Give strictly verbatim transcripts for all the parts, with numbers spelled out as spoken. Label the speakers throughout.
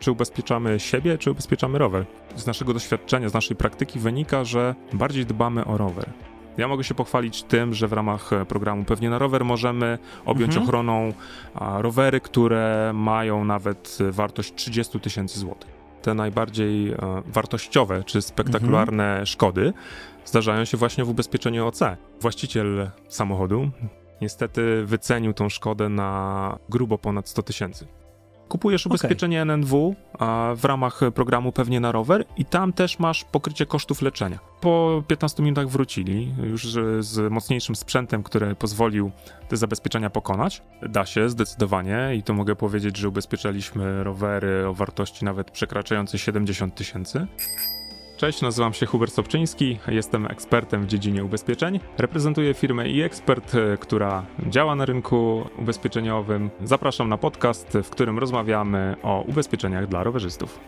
Speaker 1: czy ubezpieczamy siebie, czy ubezpieczamy rower. Z naszego doświadczenia, z naszej praktyki wynika, że bardziej dbamy o rower. Ja mogę się pochwalić tym, że w ramach programu Pewnie na rower możemy objąć mhm. ochroną a, rowery, które mają nawet wartość trzydzieści tysięcy złotych. Te najbardziej a, wartościowe czy spektakularne mhm. szkody zdarzają się właśnie w ubezpieczeniu O C. Właściciel samochodu niestety wycenił tą szkodę na grubo ponad sto tysięcy. Kupujesz ubezpieczenie okay. N N W a, w ramach programu Pewnie na rower i tam też masz pokrycie kosztów leczenia. Po piętnastu minutach wrócili już z mocniejszym sprzętem, który pozwolił te zabezpieczenia pokonać. Da się zdecydowanie i to mogę powiedzieć, że ubezpieczaliśmy rowery o wartości nawet przekraczającej siedemdziesiąt tysięcy. Cześć, nazywam się Hubert Sobczyński, jestem ekspertem w dziedzinie ubezpieczeń. Reprezentuję firmę iExpert, która działa na rynku ubezpieczeniowym. Zapraszam na podcast, w którym rozmawiamy o ubezpieczeniach dla rowerzystów.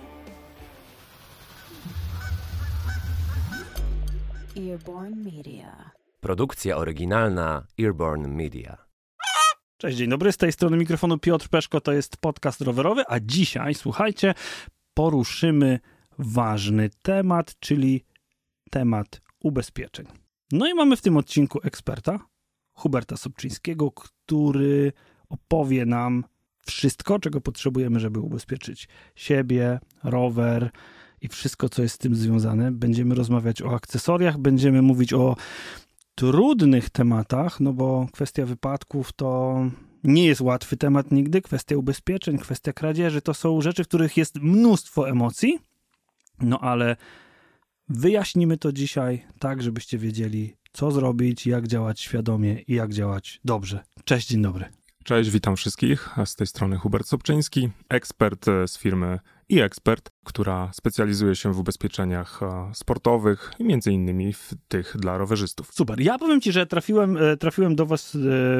Speaker 2: Earborn Media.
Speaker 3: Produkcja oryginalna Earborn Media.
Speaker 4: Cześć, dzień dobry, z tej strony mikrofonu Piotr Peszko, to jest podcast rowerowy, a dzisiaj, słuchajcie, poruszymy ważny temat, czyli temat ubezpieczeń. No i mamy w tym odcinku eksperta, Huberta Sobczyńskiego, który opowie nam wszystko, czego potrzebujemy, żeby ubezpieczyć siebie, rower i wszystko, co jest z tym związane. Będziemy rozmawiać o akcesoriach, będziemy mówić o trudnych tematach, no bo kwestia wypadków to nie jest łatwy temat nigdy. Kwestia ubezpieczeń, kwestia kradzieży, to są rzeczy, w których jest mnóstwo emocji. No ale wyjaśnimy to dzisiaj tak, żebyście wiedzieli, co zrobić, jak działać świadomie i jak działać dobrze. Cześć, dzień dobry.
Speaker 1: Cześć, witam wszystkich. Z tej strony Hubert Sobczyński, ekspert z firmy iExpert, która specjalizuje się w ubezpieczeniach sportowych i między innymi w tych dla rowerzystów.
Speaker 4: Super. Ja powiem ci, że trafiłem, trafiłem do was...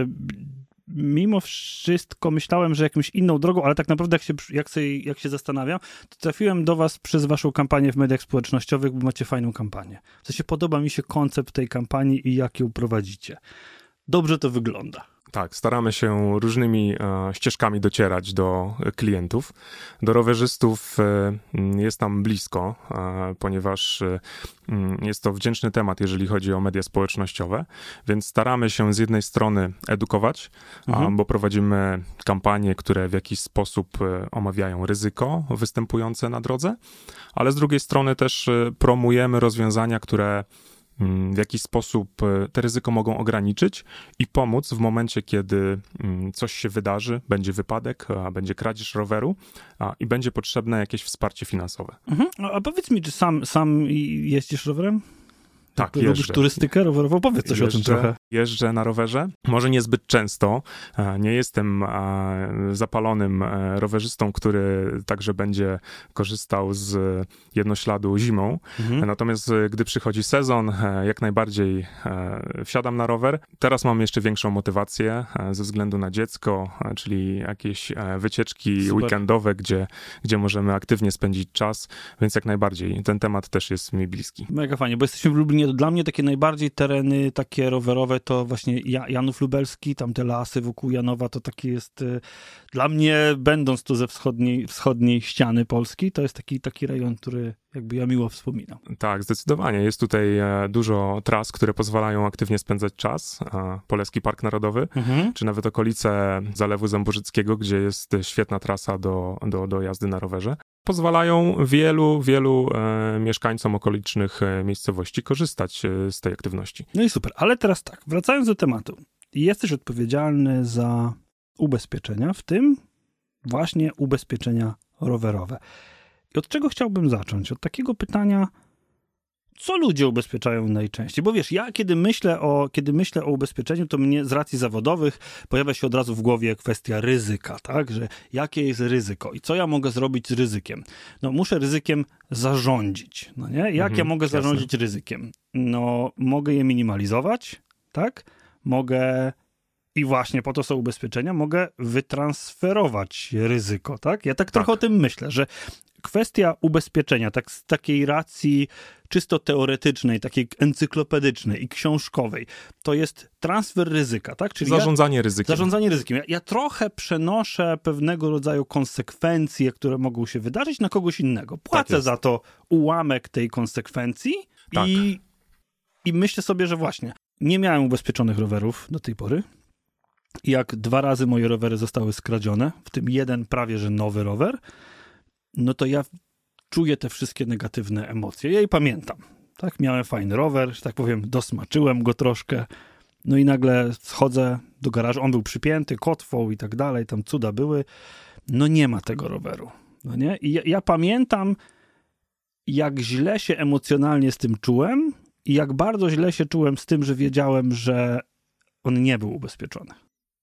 Speaker 4: Mimo wszystko myślałem, że jakąś inną drogą, ale tak naprawdę jak się, jak sobie, jak się zastanawiam, to trafiłem do was przez waszą kampanię w mediach społecznościowych, bo macie fajną kampanię. W sensie podoba mi się koncept tej kampanii i jak ją prowadzicie. Dobrze to wygląda.
Speaker 1: Tak, staramy się różnymi e, ścieżkami docierać do klientów. Do rowerzystów e, jest nam blisko, e, ponieważ e, jest to wdzięczny temat, jeżeli chodzi o media społecznościowe, więc staramy się z jednej strony edukować, mhm. a, bo prowadzimy kampanie, które w jakiś sposób e, omawiają ryzyko występujące na drodze, ale z drugiej strony też e, promujemy rozwiązania, które w jakiś sposób te ryzyko mogą ograniczyć i pomóc w momencie, kiedy coś się wydarzy, będzie wypadek, a będzie kradzież roweru a, i będzie potrzebne jakieś wsparcie finansowe.
Speaker 4: Mhm. A powiedz mi, czy sam, sam jeździsz rowerem?
Speaker 1: Tak,
Speaker 4: jeżdżę. Robisz turystykę rowerową? Powiedz coś
Speaker 1: jeżdżę,
Speaker 4: o tym trochę.
Speaker 1: Jeżdżę na rowerze, może niezbyt często. Nie jestem zapalonym rowerzystą, który także będzie korzystał z jednośladu zimą. Mhm. Natomiast gdy przychodzi sezon, jak najbardziej wsiadam na rower. Teraz mam jeszcze większą motywację ze względu na dziecko, czyli jakieś wycieczki Super. weekendowe, gdzie, gdzie możemy aktywnie spędzić czas, więc jak najbardziej ten temat też jest mi bliski.
Speaker 4: Mega fajnie, bo jesteśmy w Lublinie. Dla mnie takie najbardziej tereny takie rowerowe to właśnie Janów Lubelski, tam te lasy wokół Janowa, to taki jest dla mnie, będąc tu ze wschodniej, wschodniej ściany Polski, to jest taki, taki rejon, który jakby ja miło wspominam.
Speaker 1: Tak, zdecydowanie. Jest tutaj dużo tras, które pozwalają aktywnie spędzać czas. Poleski Park Narodowy, mhm. czy nawet okolice Zalewu Zemborzyckiego, gdzie jest świetna trasa do, do, do jazdy na rowerze. Pozwalają wielu, wielu e, mieszkańcom okolicznych e, miejscowości korzystać e, z tej aktywności.
Speaker 4: No i super, ale teraz tak, wracając do tematu. Jesteś odpowiedzialny za ubezpieczenia, w tym właśnie ubezpieczenia rowerowe. I od czego chciałbym zacząć? Od takiego pytania, co ludzie ubezpieczają najczęściej? Bo wiesz, ja kiedy myślę o, kiedy myślę o ubezpieczeniu, to mnie z racji zawodowych pojawia się od razu w głowie kwestia ryzyka, tak? Że jakie jest ryzyko i co ja mogę zrobić z ryzykiem? No muszę ryzykiem zarządzić, no nie? Jak mhm, ja mogę jasne. zarządzić ryzykiem? No mogę je minimalizować, tak? Mogę I właśnie po to są ubezpieczenia, mogę wytransferować ryzyko, tak? Ja tak, tak. trochę o tym myślę, że kwestia ubezpieczenia, tak z takiej racji czysto teoretycznej, takiej encyklopedycznej i książkowej, to jest transfer ryzyka, tak?
Speaker 1: Czyli zarządzanie
Speaker 4: ja,
Speaker 1: ryzykiem.
Speaker 4: Zarządzanie ryzykiem. Ja, ja trochę przenoszę pewnego rodzaju konsekwencje, które mogą się wydarzyć na kogoś innego. Płacę tak za to ułamek tej konsekwencji tak. i, i myślę sobie, że właśnie nie miałem ubezpieczonych rowerów do tej pory. I jak dwa razy moje rowery zostały skradzione, w tym jeden prawie że nowy rower, no to ja czuję te wszystkie negatywne emocje. Ja jej pamiętam. Tak, miałem fajny rower, że tak powiem, dosmaczyłem go troszkę. No i nagle schodzę do garażu, on był przypięty kotwą i tak dalej, tam cuda były. No nie ma tego roweru. No nie? I ja, ja pamiętam, jak źle się emocjonalnie z tym czułem i jak bardzo źle się czułem z tym, że wiedziałem, że on nie był ubezpieczony.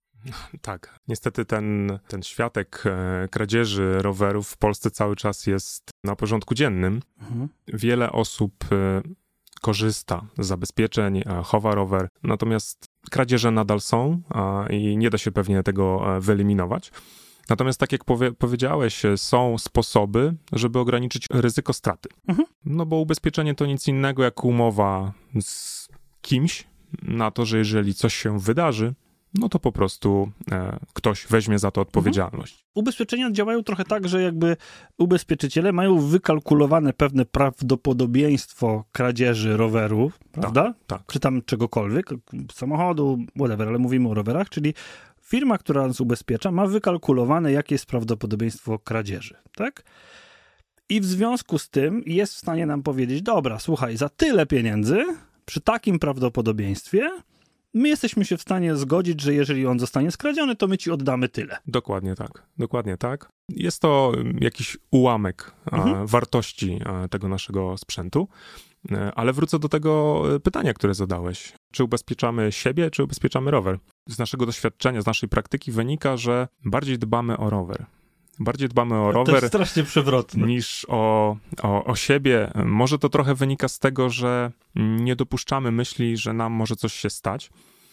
Speaker 1: Tak, niestety ten, ten światek e, kradzieży rowerów w Polsce cały czas jest na porządku dziennym. Mhm. Wiele osób e, korzysta z zabezpieczeń, e, chowa rower, natomiast kradzieże nadal są e, i nie da się pewnie tego e, wyeliminować. Natomiast tak jak powie, powiedziałeś, są sposoby, żeby ograniczyć ryzyko straty. Mhm. No bo ubezpieczenie to nic innego jak umowa z kimś na to, że jeżeli coś się wydarzy, no to po prostu e, ktoś weźmie za to odpowiedzialność. Mhm.
Speaker 4: Ubezpieczenia działają trochę tak, że jakby ubezpieczyciele mają wykalkulowane pewne prawdopodobieństwo kradzieży roweru, prawda?
Speaker 1: Tak, tak.
Speaker 4: Czy tam czegokolwiek, samochodu, whatever, ale mówimy o rowerach, czyli firma, która nas ubezpiecza, ma wykalkulowane, jakie jest prawdopodobieństwo kradzieży, tak? I w związku z tym jest w stanie nam powiedzieć, dobra, słuchaj, za tyle pieniędzy, przy takim prawdopodobieństwie, my jesteśmy się w stanie zgodzić, że jeżeli on zostanie skradziony, to my ci oddamy tyle.
Speaker 1: Dokładnie tak, dokładnie tak. Jest to jakiś ułamek mhm. a, wartości a, tego naszego sprzętu, ale wrócę do tego pytania, które zadałeś. Czy ubezpieczamy siebie, czy ubezpieczamy rower? Z naszego doświadczenia, z naszej praktyki wynika, że bardziej dbamy o rower. Bardziej dbamy o rower
Speaker 4: to jest strasznie przewrotne.
Speaker 1: niż o, o, o siebie. Może to trochę wynika z tego, że nie dopuszczamy myśli, że nam może coś się stać,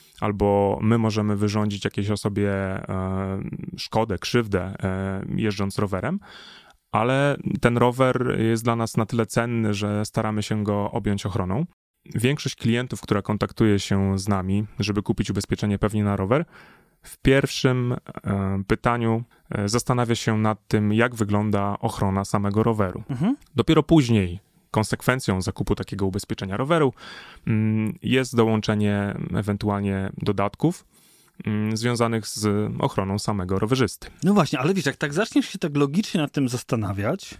Speaker 1: albo my możemy wyrządzić jakiejś osobie e, szkodę, krzywdę e, jeżdżąc rowerem, ale ten rower jest dla nas na tyle cenny, że staramy się go objąć ochroną. Większość klientów, która kontaktuje się z nami, żeby kupić ubezpieczenie pewnie na rower, w pierwszym e, pytaniu e, zastanawia się nad tym, jak wygląda ochrona samego roweru. Mhm. Dopiero później konsekwencją zakupu takiego ubezpieczenia roweru mm, jest dołączenie ewentualnie dodatków mm, związanych z ochroną samego rowerzysty.
Speaker 4: No właśnie, ale wiesz, jak tak zaczniesz się tak logicznie nad tym zastanawiać,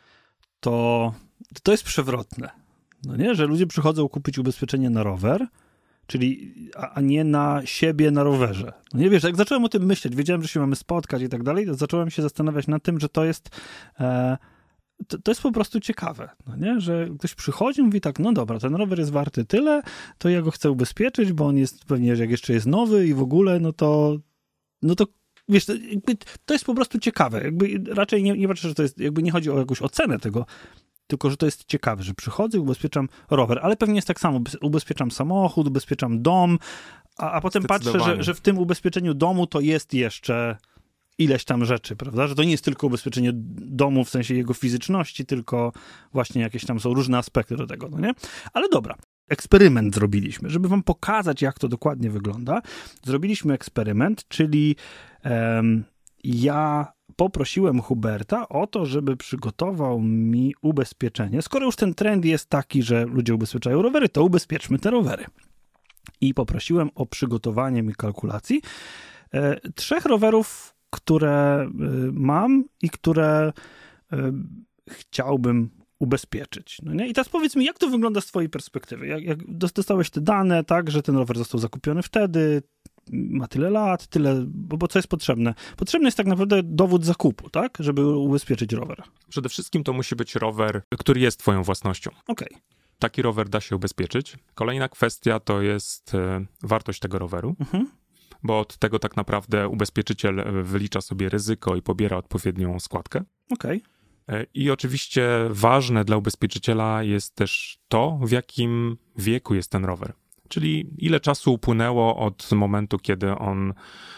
Speaker 4: to to jest przewrotne. No nie, że ludzie przychodzą kupić ubezpieczenie na rower, czyli, a, a nie na siebie na rowerze. No nie wiesz, jak zacząłem o tym myśleć, wiedziałem, że się mamy spotkać i tak dalej, to zacząłem się zastanawiać nad tym, że to jest e, to, to jest po prostu ciekawe, no nie? Że ktoś przychodzi i mówi tak, no dobra, ten rower jest warty tyle, to ja go chcę ubezpieczyć, bo on jest pewnie, jak jeszcze jest nowy i w ogóle, no to no to wiesz, to, jakby, to jest po prostu ciekawe. Jakby raczej nie, nie patrzę, że to jest, jakby nie chodzi o jakąś ocenę tego, tylko że to jest ciekawe, że przychodzę i ubezpieczam rower, ale pewnie jest tak samo, ubezpieczam samochód, ubezpieczam dom, a, a potem patrzę, że, że w tym ubezpieczeniu domu to jest jeszcze ileś tam rzeczy, prawda? Że to nie jest tylko ubezpieczenie domu w sensie jego fizyczności, tylko właśnie jakieś tam są różne aspekty do tego, no nie? Ale dobra, eksperyment zrobiliśmy, żeby wam pokazać, jak to dokładnie wygląda. Zrobiliśmy eksperyment, czyli um, ja poprosiłem Huberta o to, żeby przygotował mi ubezpieczenie. Skoro już ten trend jest taki, że ludzie ubezpieczają rowery, to ubezpieczmy te rowery. I poprosiłem o przygotowanie mi kalkulacji e, trzech rowerów, które e, mam i które e, chciałbym ubezpieczyć. No nie? I teraz powiedz mi, jak to wygląda z twojej perspektywy? Jak, jak dostałeś te dane, tak, że ten rower został zakupiony wtedy, ma tyle lat, tyle, bo, bo co jest potrzebne? Potrzebny jest tak naprawdę dowód zakupu, tak, żeby ubezpieczyć rower.
Speaker 1: Przede wszystkim to musi być rower, który jest twoją własnością.
Speaker 4: Okej. Okay.
Speaker 1: Taki rower da się ubezpieczyć. Kolejna kwestia to jest e, wartość tego roweru, mhm. bo od tego tak naprawdę ubezpieczyciel wylicza sobie ryzyko i pobiera odpowiednią składkę.
Speaker 4: Okej.
Speaker 1: Okay. I oczywiście ważne dla ubezpieczyciela jest też to, w jakim wieku jest ten rower. czyli ile czasu upłynęło od momentu, kiedy on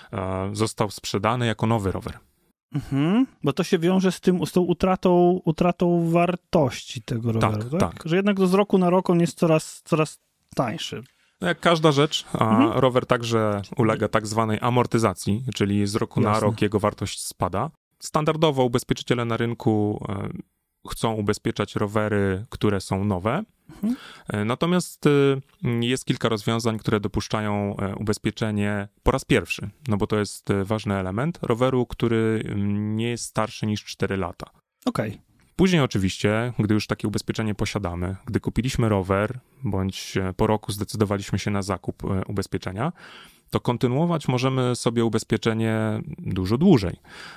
Speaker 1: e, został sprzedany jako nowy rower.
Speaker 4: Mhm, bo to się wiąże z tym, z tą utratą, utratą wartości tego roweru, tak,
Speaker 1: tak? tak?
Speaker 4: Że jednak to z roku na rok on jest coraz, coraz tańszy.
Speaker 1: No jak każda rzecz, a
Speaker 4: mhm.
Speaker 1: rower także ulega tak zwanej amortyzacji, czyli z roku
Speaker 4: Jasne.
Speaker 1: na rok jego wartość spada. Standardowo ubezpieczyciele na rynku e, chcą ubezpieczać rowery, które są nowe. Mhm. Natomiast jest kilka rozwiązań, które dopuszczają ubezpieczenie po raz pierwszy, no bo to jest ważny element roweru, który nie jest starszy niż cztery lata.
Speaker 4: Okej. Okay.
Speaker 1: Później oczywiście, gdy już takie ubezpieczenie posiadamy, gdy kupiliśmy rower, bądź po roku zdecydowaliśmy się na zakup ubezpieczenia, to kontynuować możemy sobie ubezpieczenie dużo dłużej,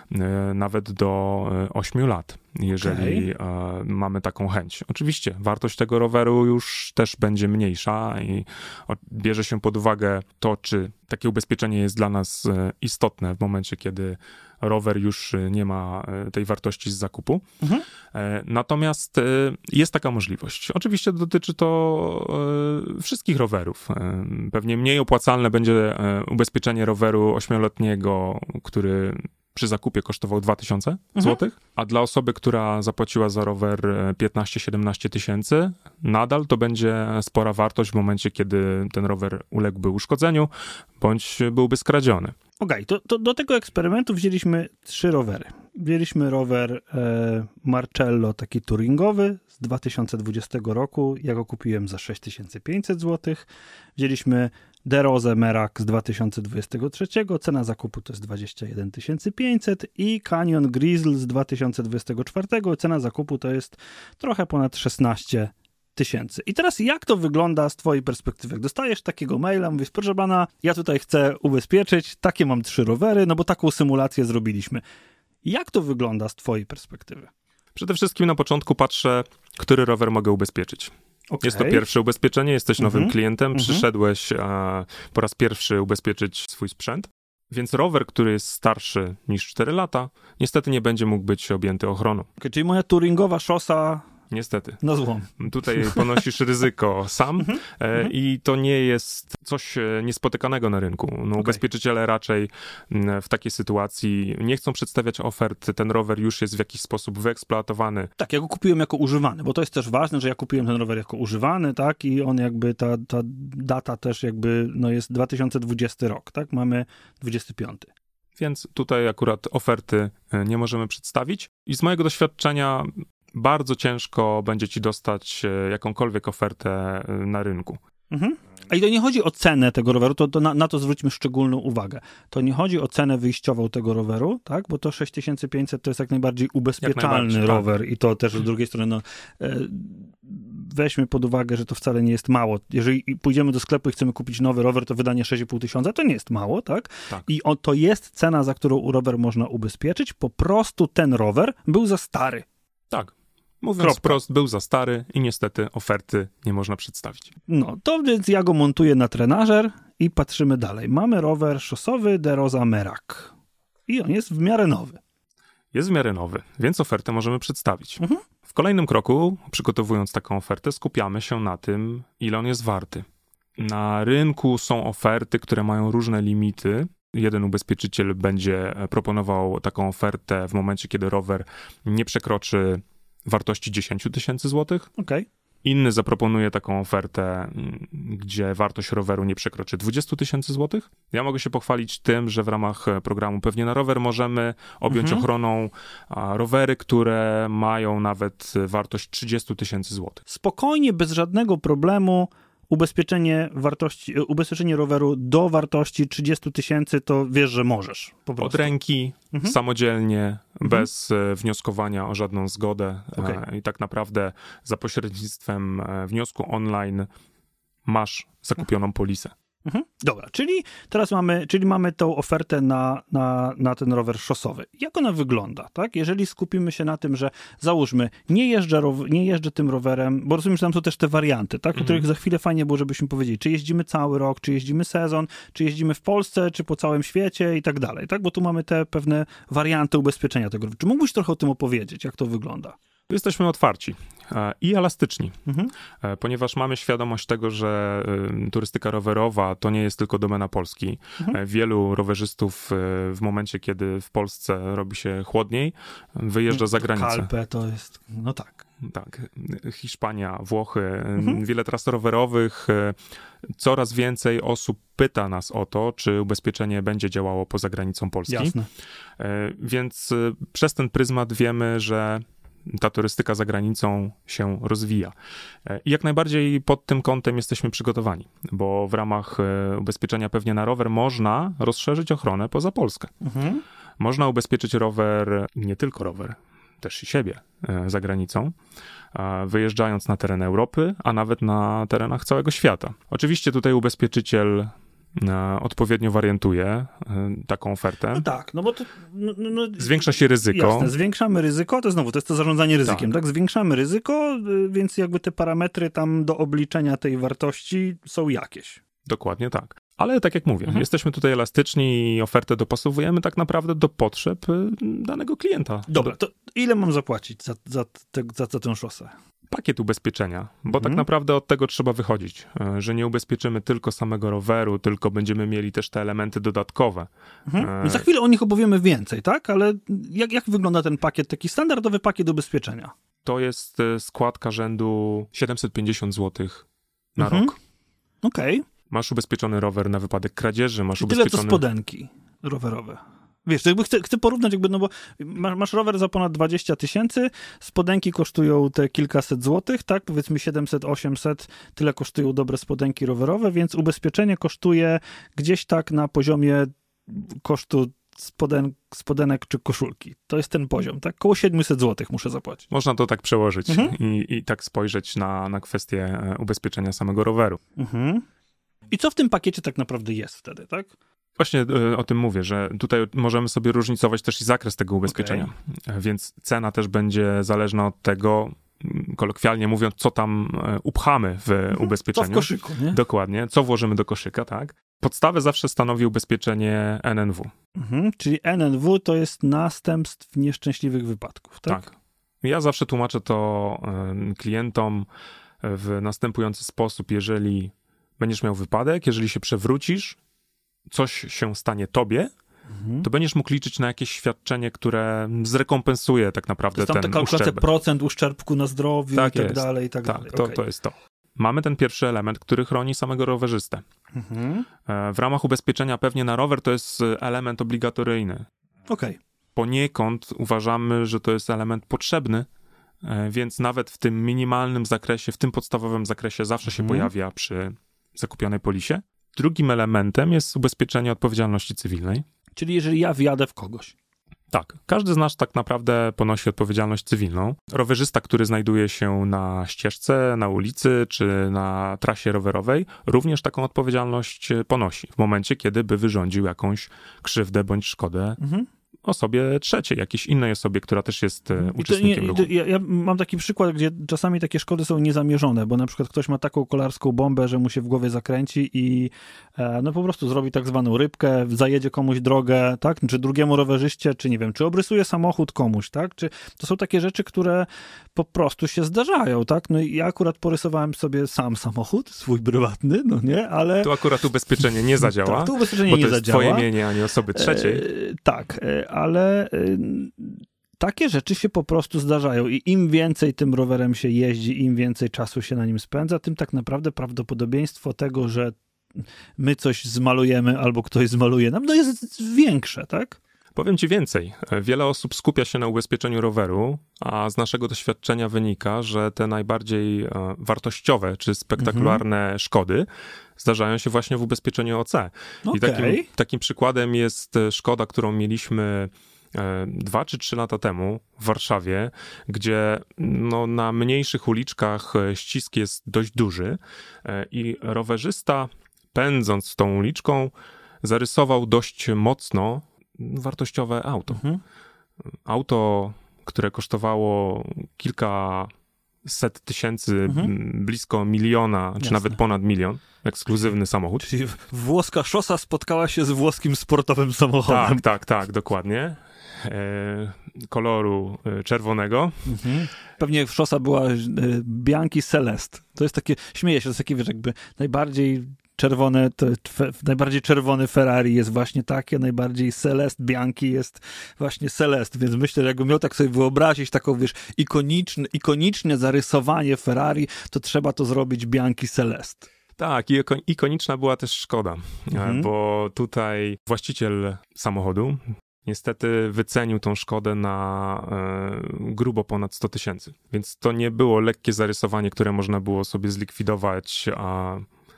Speaker 1: nawet do ośmiu lat, jeżeli okay. mamy taką chęć. Oczywiście wartość tego roweru już też będzie mniejsza i bierze się pod uwagę to, czy takie ubezpieczenie jest dla nas istotne w momencie, kiedy rower już nie ma tej wartości z zakupu. Mhm. Natomiast jest taka możliwość. Oczywiście dotyczy to wszystkich rowerów. Pewnie mniej opłacalne będzie ubezpieczenie roweru ośmioletniego, który przy zakupie kosztował dwa tysiące mhm. złotych, a dla osoby, która zapłaciła za rower piętnaście siedemnaście tysięcy, nadal to będzie spora wartość w momencie, kiedy ten rower uległby uszkodzeniu, bądź byłby skradziony.
Speaker 4: Okej, okay, to, to do tego eksperymentu wzięliśmy trzy rowery. Wzięliśmy rower e, Marcello, taki touringowy z dwa tysiące dwudziestego roku. Ja go kupiłem za sześć tysięcy pięćset złotych. Wzięliśmy Derozę Merak z dwa tysiące dwudziestego trzeciego. Cena zakupu to jest dwadzieścia jeden tysięcy pięćset. I Canyon Grizzle z dwa tysiące dwudziestego czwartego. Cena zakupu to jest trochę ponad szesnaście tysięcy. I teraz jak to wygląda z twojej perspektywy? Jak dostajesz takiego maila, mówisz, proszę pana, ja tutaj chcę ubezpieczyć, takie mam trzy rowery, no bo taką symulację zrobiliśmy. Jak to wygląda z twojej perspektywy?
Speaker 1: Przede wszystkim na początku patrzę, który rower mogę ubezpieczyć. Okay. Jest to pierwsze ubezpieczenie, jesteś nowym mm-hmm. klientem, mm-hmm. przyszedłeś a, po raz pierwszy ubezpieczyć swój sprzęt, więc rower, który jest starszy niż cztery lata, niestety nie będzie mógł być objęty ochroną.
Speaker 4: Okay, czyli moja touringowa szosa...
Speaker 1: Niestety.
Speaker 4: No złom.
Speaker 1: Tutaj ponosisz ryzyko sam e, i to nie jest coś niespotykanego na rynku. No, okay. Ubezpieczyciele raczej w takiej sytuacji nie chcą przedstawiać ofert. Ten rower już jest w jakiś sposób wyeksploatowany.
Speaker 4: Tak, ja go kupiłem jako używany, bo to jest też ważne, że ja kupiłem ten rower jako używany, tak, i on jakby, ta, ta data też jakby, no jest dwa tysiące dwudziesty rok, tak, mamy dwudziesty piąty.
Speaker 1: Więc tutaj akurat oferty nie możemy przedstawić i z mojego doświadczenia bardzo ciężko będzie ci dostać jakąkolwiek ofertę na rynku.
Speaker 4: Mhm. A i to nie chodzi o cenę tego roweru, to, to na, na to zwróćmy szczególną uwagę. To nie chodzi o cenę wyjściową tego roweru, tak? Bo to sześć tysięcy pięćset to jest jak najbardziej ubezpieczalny jak najbardziej, rower tak. I to też z drugiej strony no, e, weźmy pod uwagę, że to wcale nie jest mało. Jeżeli pójdziemy do sklepu i chcemy kupić nowy rower, to wydanie sześć i pół tysiąca to nie jest mało, tak? tak. I o, to jest cena, za którą rower można ubezpieczyć. Po prostu ten rower był za stary.
Speaker 1: Tak. Mówiąc Kropka. Wprost, był za stary i niestety oferty nie można przedstawić.
Speaker 4: No, to więc ja go montuję na trenażer i patrzymy dalej. Mamy rower szosowy Deroza Merak. I on jest w miarę nowy.
Speaker 1: Jest w miarę nowy, więc ofertę możemy przedstawić.
Speaker 4: Mhm.
Speaker 1: W kolejnym kroku, przygotowując taką ofertę, skupiamy się na tym, ile on jest warty. Na rynku są oferty, które mają różne limity. Jeden ubezpieczyciel będzie proponował taką ofertę w momencie, kiedy rower nie przekroczy wartości dziesięć tysięcy złotych.
Speaker 4: Okay.
Speaker 1: Inny zaproponuje taką ofertę, gdzie wartość roweru nie przekroczy dwadzieścia tysięcy złotych. Ja mogę się pochwalić tym, że w ramach programu Pewnie na rower możemy objąć mhm. ochroną a, rowery, które mają nawet wartość trzydzieści tysięcy złotych.
Speaker 4: Spokojnie, bez żadnego problemu ubezpieczenie wartości, ubezpieczenie roweru do wartości trzydzieści tysięcy, to wiesz, że możesz. Po prostu.
Speaker 1: Od ręki, mhm. samodzielnie, mhm. bez e, wnioskowania o żadną zgodę.
Speaker 4: Okay.
Speaker 1: E, I tak naprawdę za pośrednictwem e, wniosku online masz zakupioną polisę.
Speaker 4: Mhm. Dobra, czyli teraz mamy, czyli mamy tą ofertę na, na, na ten rower szosowy. Jak ona wygląda, tak? Jeżeli skupimy się na tym, że załóżmy, nie jeżdżę, nie jeżdżę tym rowerem, bo rozumiem, że tam są też te warianty, tak? O
Speaker 1: mhm.
Speaker 4: których za chwilę fajnie było, żebyśmy powiedzieli, czy jeździmy cały rok, czy jeździmy sezon, czy jeździmy w Polsce, czy po całym świecie i tak dalej, tak? Bo tu mamy te pewne warianty ubezpieczenia tego roweru. Czy mógłbyś trochę o tym opowiedzieć, jak to wygląda?
Speaker 1: Jesteśmy otwarci i elastyczni,
Speaker 4: Mhm.
Speaker 1: ponieważ mamy świadomość tego, że turystyka rowerowa to nie jest tylko domena Polski.
Speaker 4: Mhm.
Speaker 1: Wielu rowerzystów w momencie, kiedy w Polsce robi się chłodniej, wyjeżdża za granicę.
Speaker 4: Kalpę to jest, no tak.
Speaker 1: Tak, Hiszpania, Włochy,
Speaker 4: Mhm.
Speaker 1: wiele tras rowerowych. Coraz więcej osób pyta nas o to, czy ubezpieczenie będzie działało poza granicą Polski.
Speaker 4: Jasne.
Speaker 1: Więc przez ten pryzmat wiemy, że ta turystyka za granicą się rozwija. I jak najbardziej pod tym kątem jesteśmy przygotowani, bo w ramach ubezpieczenia Pewnie na rower można rozszerzyć ochronę poza Polskę.
Speaker 4: Mhm.
Speaker 1: Można ubezpieczyć rower, nie tylko rower, też i siebie za granicą, wyjeżdżając na teren Europy, a nawet na terenach całego świata. Oczywiście tutaj ubezpieczyciel odpowiednio wariantuje taką ofertę.
Speaker 4: No tak, no bo to... No, no,
Speaker 1: Zwiększa się ryzyko.
Speaker 4: Jasne, zwiększamy ryzyko, to znowu, to jest to zarządzanie ryzykiem, tak. tak? Zwiększamy ryzyko, więc jakby te parametry tam do obliczenia tej wartości są jakieś.
Speaker 1: Dokładnie tak. Ale tak jak mówię,
Speaker 4: Mhm.
Speaker 1: jesteśmy tutaj elastyczni i ofertę dopasowujemy tak naprawdę do potrzeb danego klienta.
Speaker 4: Dobra, to ile mam zapłacić za, za, te, za, za tę szosę?
Speaker 1: Pakiet ubezpieczenia, bo
Speaker 4: Mhm.
Speaker 1: tak naprawdę od tego trzeba wychodzić, że nie ubezpieczymy tylko samego roweru, tylko będziemy mieli też te elementy dodatkowe.
Speaker 4: Mhm.
Speaker 1: E...
Speaker 4: Za chwilę o nich opowiemy więcej, tak? Ale jak, jak wygląda ten pakiet, taki standardowy pakiet ubezpieczenia?
Speaker 1: To jest składka rzędu siedemset pięćdziesiąt złotych na
Speaker 4: Mhm.
Speaker 1: rok.
Speaker 4: Okej. Okay.
Speaker 1: Masz ubezpieczony rower na wypadek kradzieży, masz
Speaker 4: I tyle
Speaker 1: ubezpieczony...
Speaker 4: co spodenki rowerowe. Wiesz, to jakby chcę, chcę porównać, jakby, no bo masz, masz rower za ponad dwadzieścia tysięcy, spodenki kosztują te kilkaset złotych, tak? Powiedzmy siedemset osiemset, tyle kosztują dobre spodenki rowerowe, więc ubezpieczenie kosztuje gdzieś tak na poziomie kosztu spoden, spodenek czy koszulki. To jest ten poziom, tak? Koło siedemset złotych muszę zapłacić.
Speaker 1: Można to tak przełożyć
Speaker 4: Mhm.
Speaker 1: i, i tak spojrzeć na, na kwestię ubezpieczenia samego roweru.
Speaker 4: Mhm. I co w tym pakiecie tak naprawdę jest wtedy, tak?
Speaker 1: Właśnie y, o tym mówię, że tutaj możemy sobie różnicować też i zakres tego ubezpieczenia, okay. Więc cena też będzie zależna od tego, kolokwialnie mówiąc, co tam upchamy w mhm. ubezpieczeniu.
Speaker 4: Co w koszyku, nie?
Speaker 1: Dokładnie, co włożymy do koszyka, tak? Podstawę zawsze stanowi ubezpieczenie N N W.
Speaker 4: Mhm. Czyli N N W to jest następstw nieszczęśliwych wypadków, tak?
Speaker 1: Tak. Ja zawsze tłumaczę to y, klientom w następujący sposób. Jeżeli będziesz miał wypadek, jeżeli się przewrócisz, coś się stanie tobie, mhm. to będziesz mógł liczyć na jakieś świadczenie, które zrekompensuje tak naprawdę
Speaker 4: to jest
Speaker 1: ten
Speaker 4: tam ta
Speaker 1: uszczerbek.
Speaker 4: procent uszczerbku na zdrowiu
Speaker 1: tak
Speaker 4: i tak
Speaker 1: jest.
Speaker 4: dalej, i tak,
Speaker 1: tak
Speaker 4: dalej.
Speaker 1: To,
Speaker 4: okay.
Speaker 1: to jest to. Mamy ten pierwszy element, który chroni samego rowerzystę. Mhm. W ramach ubezpieczenia Pewnie na rower to jest element obligatoryjny.
Speaker 4: Okej. Okay.
Speaker 1: Poniekąd uważamy, że to jest element potrzebny, więc nawet w tym minimalnym zakresie, w tym podstawowym zakresie zawsze mhm. się pojawia przy zakupionej polisie. Drugim elementem jest ubezpieczenie odpowiedzialności cywilnej.
Speaker 4: Czyli jeżeli ja wjadę w kogoś.
Speaker 1: Tak. Każdy z nas tak naprawdę ponosi odpowiedzialność cywilną. Rowerzysta, który znajduje się na ścieżce, na ulicy czy na trasie rowerowej, również taką odpowiedzialność ponosi w momencie, kiedy by wyrządził jakąś krzywdę bądź szkodę mhm. osobie trzeciej, jakiejś innej osobie, która też jest I uczestnikiem
Speaker 4: to,
Speaker 1: ruchu.
Speaker 4: Ja, ja mam taki przykład, gdzie czasami takie szkody są niezamierzone, bo na przykład ktoś ma taką kolarską bombę, że mu się w głowie zakręci i e, no po prostu zrobi tak zwaną rybkę, zajedzie komuś drogę, tak, czy drugiemu rowerzyście, czy nie wiem, czy obrysuje samochód komuś, tak, czy to są takie rzeczy, które po prostu się zdarzają, tak, no i ja akurat porysowałem sobie sam samochód, swój prywatny, no nie, ale...
Speaker 1: Tu akurat ubezpieczenie nie zadziała,
Speaker 4: tak, tu ubezpieczenie
Speaker 1: bo
Speaker 4: nie
Speaker 1: to jest
Speaker 4: zadziała.
Speaker 1: twoje mienie, a nie osoby trzeciej.
Speaker 4: E, tak, e, ale y, takie rzeczy się po prostu zdarzają i im więcej tym rowerem się jeździ, im więcej czasu się na nim spędza, tym tak naprawdę prawdopodobieństwo tego, że my coś zmalujemy albo ktoś zmaluje nam, no jest większe, tak?
Speaker 1: Powiem ci więcej. Wiele osób skupia się na ubezpieczeniu roweru, a z naszego doświadczenia wynika, że te najbardziej wartościowe czy spektakularne mhm. szkody zdarzają się właśnie w ubezpieczeniu O C.
Speaker 4: Okay.
Speaker 1: I takim, takim przykładem jest szkoda, którą mieliśmy dwa czy trzy lata temu w Warszawie, gdzie no, na mniejszych uliczkach ścisk jest dość duży i rowerzysta, pędząc tą uliczką, zarysował dość mocno wartościowe auto. Mhm. Auto, które kosztowało kilkaset tysięcy, mhm. blisko miliona, Jasne. czy nawet ponad milion. Ekskluzywny samochód.
Speaker 4: Czyli włoska szosa spotkała się z włoskim sportowym samochodem.
Speaker 1: Tak, tak, tak, dokładnie. E, koloru czerwonego. Mhm.
Speaker 4: pewnie szosa była y, Bianchi Celeste. To jest takie, śmieję się, to jest takie, wiesz, jakby najbardziej czerwone, to, fe, najbardziej czerwony Ferrari jest właśnie takie, najbardziej Celeste Bianchi jest właśnie Celeste, więc myślę, że jakbym miał tak sobie wyobrazić taką, wiesz, ikoniczne, ikoniczne zarysowanie Ferrari, to trzeba to zrobić Bianchi Celeste.
Speaker 1: Tak, i ikoniczna była też Szkoda, mhm. bo tutaj właściciel samochodu niestety wycenił tą Szkodę na e, grubo ponad sto tysięcy, więc to nie było lekkie zarysowanie, które można było sobie zlikwidować a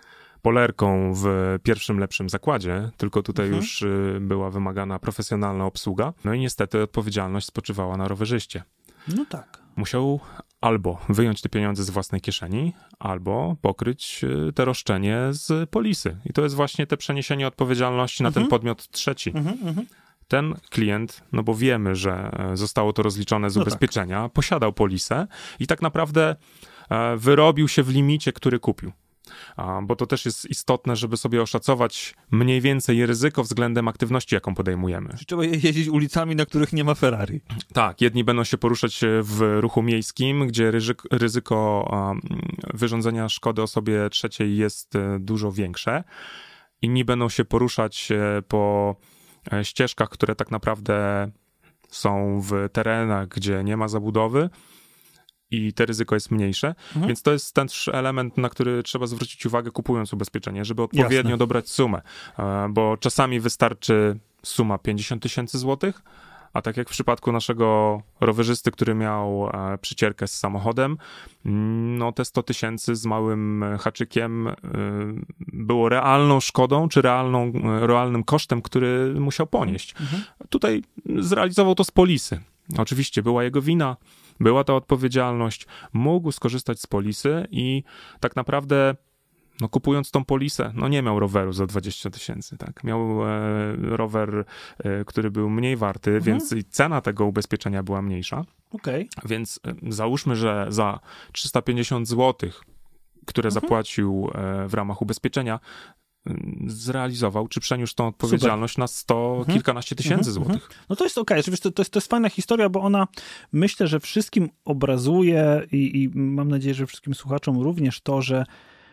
Speaker 1: polerką w pierwszym lepszym zakładzie, tylko tutaj mhm. już y, była wymagana profesjonalna obsługa, no i niestety odpowiedzialność spoczywała na rowerzyście.
Speaker 4: No tak.
Speaker 1: Musiał albo wyjąć te pieniądze z własnej kieszeni, albo pokryć te roszczenie z polisy. I to jest właśnie te przeniesienie odpowiedzialności mhm. na ten podmiot trzeci. Mhm, mhm. Ten klient, no bo wiemy, że zostało to rozliczone z ubezpieczenia, no tak. posiadał polisę i tak naprawdę wyrobił się w limicie, który kupił. Bo to też jest istotne, żeby sobie oszacować mniej więcej ryzyko względem aktywności, jaką podejmujemy.
Speaker 4: Czyli trzeba jeździć ulicami, na których nie ma Ferrari.
Speaker 1: Tak, jedni będą się poruszać w ruchu miejskim, gdzie ryzyko, ryzyko wyrządzenia szkody osobie trzeciej jest dużo większe. Inni będą się poruszać po ścieżkach, które tak naprawdę są w terenach, gdzie nie ma zabudowy, i te ryzyko jest mniejsze, mhm. więc to jest ten element, na który trzeba zwrócić uwagę, kupując ubezpieczenie, żeby odpowiednio Jasne. dobrać sumę, bo czasami wystarczy suma pięćdziesiąt tysięcy złotych, a tak jak w przypadku naszego rowerzysty, który miał przycierkę z samochodem, no te sto tysięcy z małym haczykiem było realną szkodą, czy realną, realnym kosztem, który musiał ponieść. Mhm. Tutaj zrealizował to z polisy. Oczywiście była jego wina, była ta odpowiedzialność, mógł skorzystać z polisy i tak naprawdę, no kupując tą polisę, no nie miał roweru za dwadzieścia tysięcy, tak? Miał e, rower, e, który był mniej warty, mhm. więc i cena tego ubezpieczenia była mniejsza.
Speaker 4: Okay.
Speaker 1: Więc e, załóżmy, że za trzysta pięćdziesiąt złotych, które mhm. zapłacił e, w ramach ubezpieczenia, zrealizował, czy przeniósł tą odpowiedzialność Super. na sto, mhm. kilkanaście tysięcy mhm. złotych.
Speaker 4: No to jest okej, okay. to, to, jest, to jest fajna historia, bo ona myślę, że wszystkim obrazuje i, i mam nadzieję, że wszystkim słuchaczom również to, że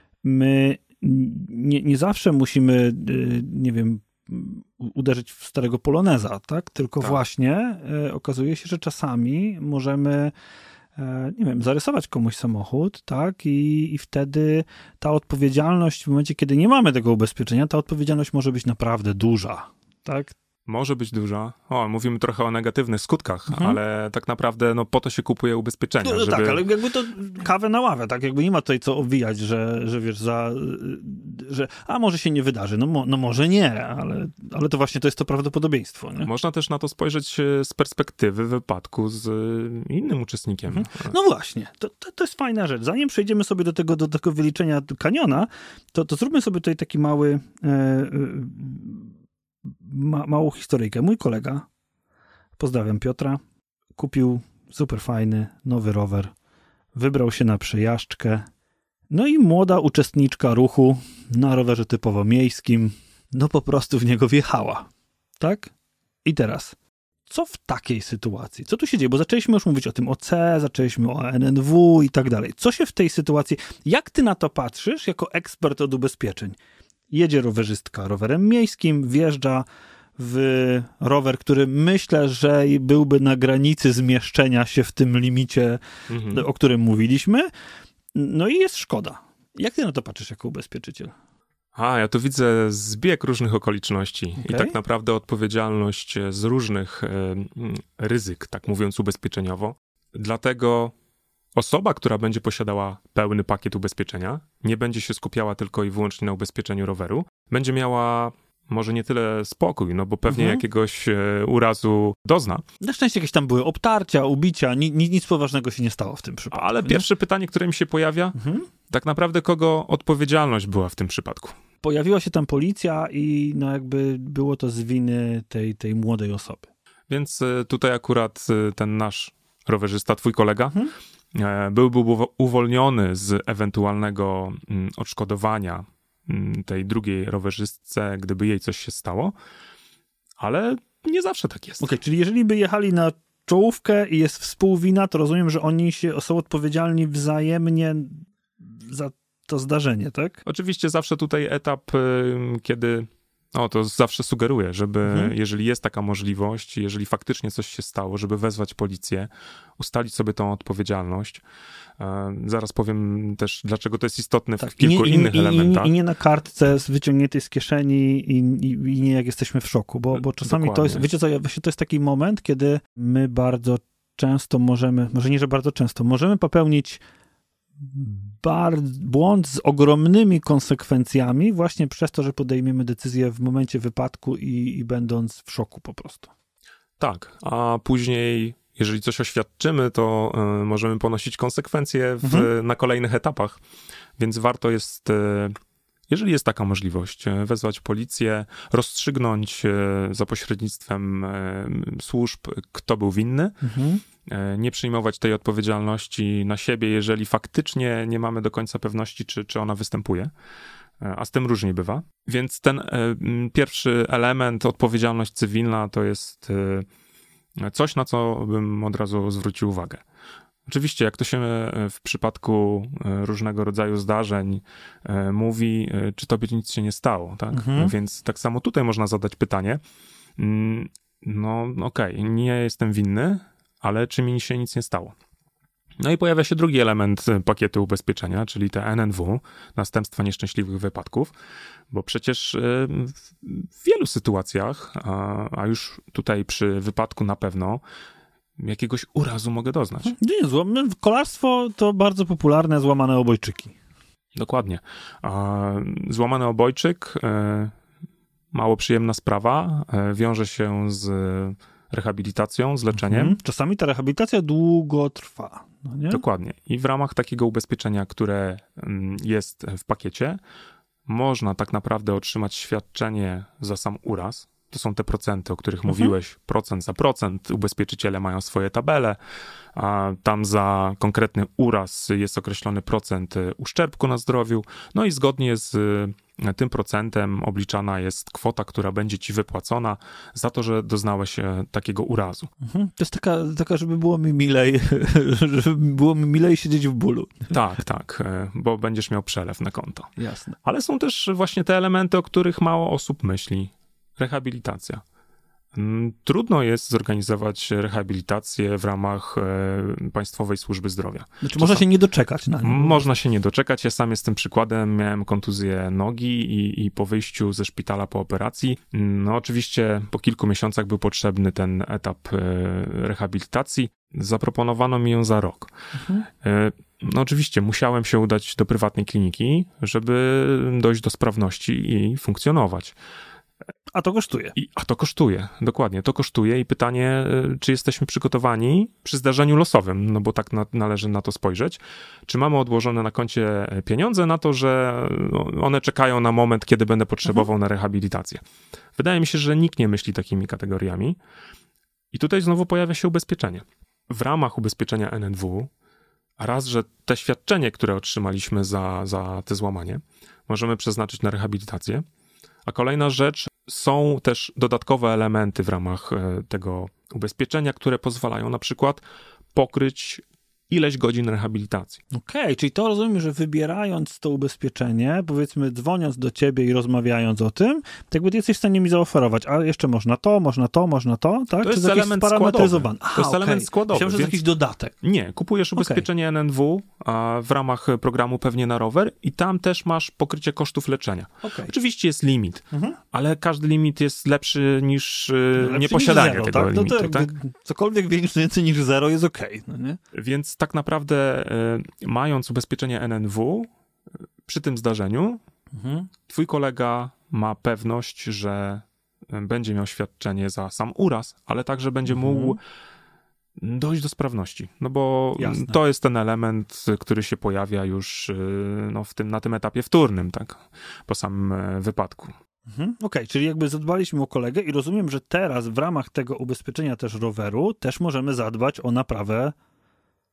Speaker 4: my nie, nie zawsze musimy, nie wiem, uderzyć w starego poloneza, tak? Tylko tak. właśnie y, okazuje się, że czasami możemy nie wiem, zarysować komuś samochód, tak, i, i wtedy ta odpowiedzialność w momencie, kiedy nie mamy tego ubezpieczenia, ta odpowiedzialność może być naprawdę duża, tak?
Speaker 1: Może być duża. O, mówimy trochę o negatywnych skutkach, mhm. ale tak naprawdę no, po to się kupuje ubezpieczenia.
Speaker 4: No,
Speaker 1: żeby...
Speaker 4: Tak, ale jakby to kawę na ławę, tak? Jakby nie ma tutaj co obwijać, że, że wiesz, za, że a może się nie wydarzy. No, mo, no może nie, ale, ale to właśnie to jest to prawdopodobieństwo. Nie?
Speaker 1: Można też na to spojrzeć z perspektywy wypadku z innym uczestnikiem.
Speaker 4: Mhm. No właśnie, to, to, to jest fajna rzecz. Zanim przejdziemy sobie do tego, do tego wyliczenia kaniona, to, to zróbmy sobie tutaj taki mały e, e, Ma, małą historyjkę. Mój kolega, pozdrawiam Piotra, kupił super fajny, nowy rower, wybrał się na przejażdżkę, no i młoda uczestniczka ruchu na rowerze typowo miejskim, no po prostu w niego wjechała. Tak? I teraz, co w takiej sytuacji? Co tu się dzieje? Bo zaczęliśmy już mówić o tym O C, zaczęliśmy o N N W i tak dalej. Co się w tej sytuacji, jak ty na to patrzysz jako ekspert od ubezpieczeń? Jedzie rowerzystka rowerem miejskim, wjeżdża w rower, który myślę, że byłby na granicy zmieszczenia się w tym limicie, mhm. o którym mówiliśmy. No i jest szkoda. Jak ty na to patrzysz jako ubezpieczyciel?
Speaker 1: A, ja tu widzę zbieg różnych okoliczności okay. i tak naprawdę odpowiedzialność z różnych y, ryzyk, tak mówiąc ubezpieczeniowo. Dlatego osoba, która będzie posiadała pełny pakiet ubezpieczenia, nie będzie się skupiała tylko i wyłącznie na ubezpieczeniu roweru, będzie miała może nie tyle spokój, no bo pewnie mhm. jakiegoś e, urazu dozna.
Speaker 4: Na szczęście jakieś tam były obtarcia, ubicia, ni, ni, nic poważnego się nie stało w tym przypadku.
Speaker 1: Ale
Speaker 4: nie?
Speaker 1: Pierwsze pytanie, które mi się pojawia, mhm. tak naprawdę kogo odpowiedzialność była w tym przypadku?
Speaker 4: Pojawiła się tam policja i no jakby było to z winy tej, tej młodej osoby.
Speaker 1: Więc e, tutaj akurat e, ten nasz rowerzysta, twój kolega, mhm. byłby uwolniony z ewentualnego odszkodowania tej drugiej rowerzystce, gdyby jej coś się stało, ale nie zawsze tak jest.
Speaker 4: Okej, okay, czyli jeżeli by jechali na czołówkę i jest współwina, to rozumiem, że oni się, są odpowiedzialni wzajemnie za to zdarzenie, tak?
Speaker 1: Oczywiście zawsze tutaj etap, kiedy... O, to zawsze sugeruję, żeby, mhm. jeżeli jest taka możliwość, jeżeli faktycznie coś się stało, żeby wezwać policję, ustalić sobie tą odpowiedzialność. E, zaraz powiem też, dlaczego to jest istotne tak. w kilku
Speaker 4: I nie,
Speaker 1: innych
Speaker 4: i,
Speaker 1: elementach.
Speaker 4: I, I nie na kartce z wyciągniętej z kieszeni i, i, i nie jak jesteśmy w szoku, bo, bo czasami Dokładnie. to jest, wiecie co, właśnie to jest taki moment, kiedy my bardzo często możemy, może nie, że bardzo często, możemy popełnić Bar- błąd z ogromnymi konsekwencjami właśnie przez to, że podejmiemy decyzję w momencie wypadku i, i będąc w szoku po prostu.
Speaker 1: Tak, a później, jeżeli coś oświadczymy, to y, możemy ponosić konsekwencje w, mhm. na kolejnych etapach, więc warto jest, y, jeżeli jest taka możliwość, y, wezwać policję, rozstrzygnąć y, za pośrednictwem y, służb, kto był winny, mhm. nie przyjmować tej odpowiedzialności na siebie, jeżeli faktycznie nie mamy do końca pewności, czy, czy ona występuje, a z tym różnie bywa. Więc ten pierwszy element, odpowiedzialność cywilna, to jest coś, na co bym od razu zwrócił uwagę. Oczywiście, jak to się w przypadku różnego rodzaju zdarzeń mówi, czy tobie nic się nie stało, tak? Mhm. Więc tak samo tutaj można zadać pytanie, no okej, okay, nie jestem winny, ale czy mi się nic nie stało? No i pojawia się drugi element pakietu ubezpieczenia, czyli te N N W, następstwa nieszczęśliwych wypadków, bo przecież w wielu sytuacjach, a, a już tutaj przy wypadku na pewno, jakiegoś urazu mogę doznać.
Speaker 4: Nie, złam, kolarstwo to bardzo popularne złamane obojczyki.
Speaker 1: Dokładnie. A złamany obojczyk, mało przyjemna sprawa, wiąże się z rehabilitacją, z leczeniem. Mhm.
Speaker 4: Czasami ta rehabilitacja długo trwa. No nie?
Speaker 1: Dokładnie. I w ramach takiego ubezpieczenia, które jest w pakiecie, można tak naprawdę otrzymać świadczenie za sam uraz. To są te procenty, o których mhm. mówiłeś, procent za procent. Ubezpieczyciele mają swoje tabele, a tam za konkretny uraz jest określony procent uszczerbku na zdrowiu. No i zgodnie z tym procentem obliczana jest kwota, która będzie ci wypłacona za to, że doznałeś takiego urazu.
Speaker 4: Mhm. To jest taka, taka, żeby było mi milej, żeby było mi milej siedzieć w bólu.
Speaker 1: Tak, tak, bo będziesz miał przelew na konto.
Speaker 4: Jasne.
Speaker 1: Ale są też właśnie te elementy, o których mało osób myśli. Rehabilitacja. Trudno jest zorganizować rehabilitację w ramach e, Państwowej Służby Zdrowia.
Speaker 4: Znaczy można się nie doczekać na nią.
Speaker 1: Można się nie doczekać. Ja sam jestem przykładem. Miałem kontuzję nogi i, i po wyjściu ze szpitala po operacji, no oczywiście po kilku miesiącach był potrzebny ten etap e, rehabilitacji. Zaproponowano mi ją za rok. Mhm. E, no oczywiście musiałem się udać do prywatnej kliniki, żeby dojść do sprawności i funkcjonować.
Speaker 4: A to kosztuje.
Speaker 1: I, a to kosztuje, dokładnie, to kosztuje i pytanie, czy jesteśmy przygotowani przy zdarzeniu losowym, no bo tak na, należy na to spojrzeć, czy mamy odłożone na koncie pieniądze na to, że one czekają na moment, kiedy będę potrzebował mhm. na rehabilitację. Wydaje mi się, że nikt nie myśli takimi kategoriami i tutaj znowu pojawia się ubezpieczenie. W ramach ubezpieczenia N N W, raz, że te świadczenie, które otrzymaliśmy za, za te złamanie, możemy przeznaczyć na rehabilitację, a kolejna rzecz, są też dodatkowe elementy w ramach tego ubezpieczenia, które pozwalają na przykład pokryć ileś godzin rehabilitacji.
Speaker 4: Okej, okay, czyli to rozumiem, że wybierając to ubezpieczenie, powiedzmy dzwoniąc do ciebie i rozmawiając o tym, to jakby ty jesteś w stanie mi zaoferować, a jeszcze można to, można to, można to, tak?
Speaker 1: To jest element składowy. Aha, to jest
Speaker 4: okay.
Speaker 1: element składowy.
Speaker 4: Myślałem, że to jest jakiś dodatek.
Speaker 1: Nie, kupujesz ubezpieczenie okay. N N W a w ramach programu Pewnie na rower i tam też masz pokrycie kosztów leczenia. Okay. Oczywiście jest limit, mhm. ale każdy limit jest lepszy niż lepszy nieposiadanie niż zero, tego
Speaker 4: tak?
Speaker 1: limitu.
Speaker 4: No to,
Speaker 1: tak?
Speaker 4: Cokolwiek więcej niż zero jest okej. Okay, no nie?
Speaker 1: Więc tak naprawdę y, mając ubezpieczenie N N W przy tym zdarzeniu, mhm. twój kolega ma pewność, że będzie miał świadczenie za sam uraz, ale także będzie mhm. mógł dojść do sprawności. No bo Jasne. to jest ten element, który się pojawia już y, no, w tym, na tym etapie wtórnym, tak, po samym wypadku.
Speaker 4: Mhm. Okej, okay, czyli jakby zadbaliśmy o kolegę i rozumiem, że teraz w ramach tego ubezpieczenia też roweru też możemy zadbać o naprawę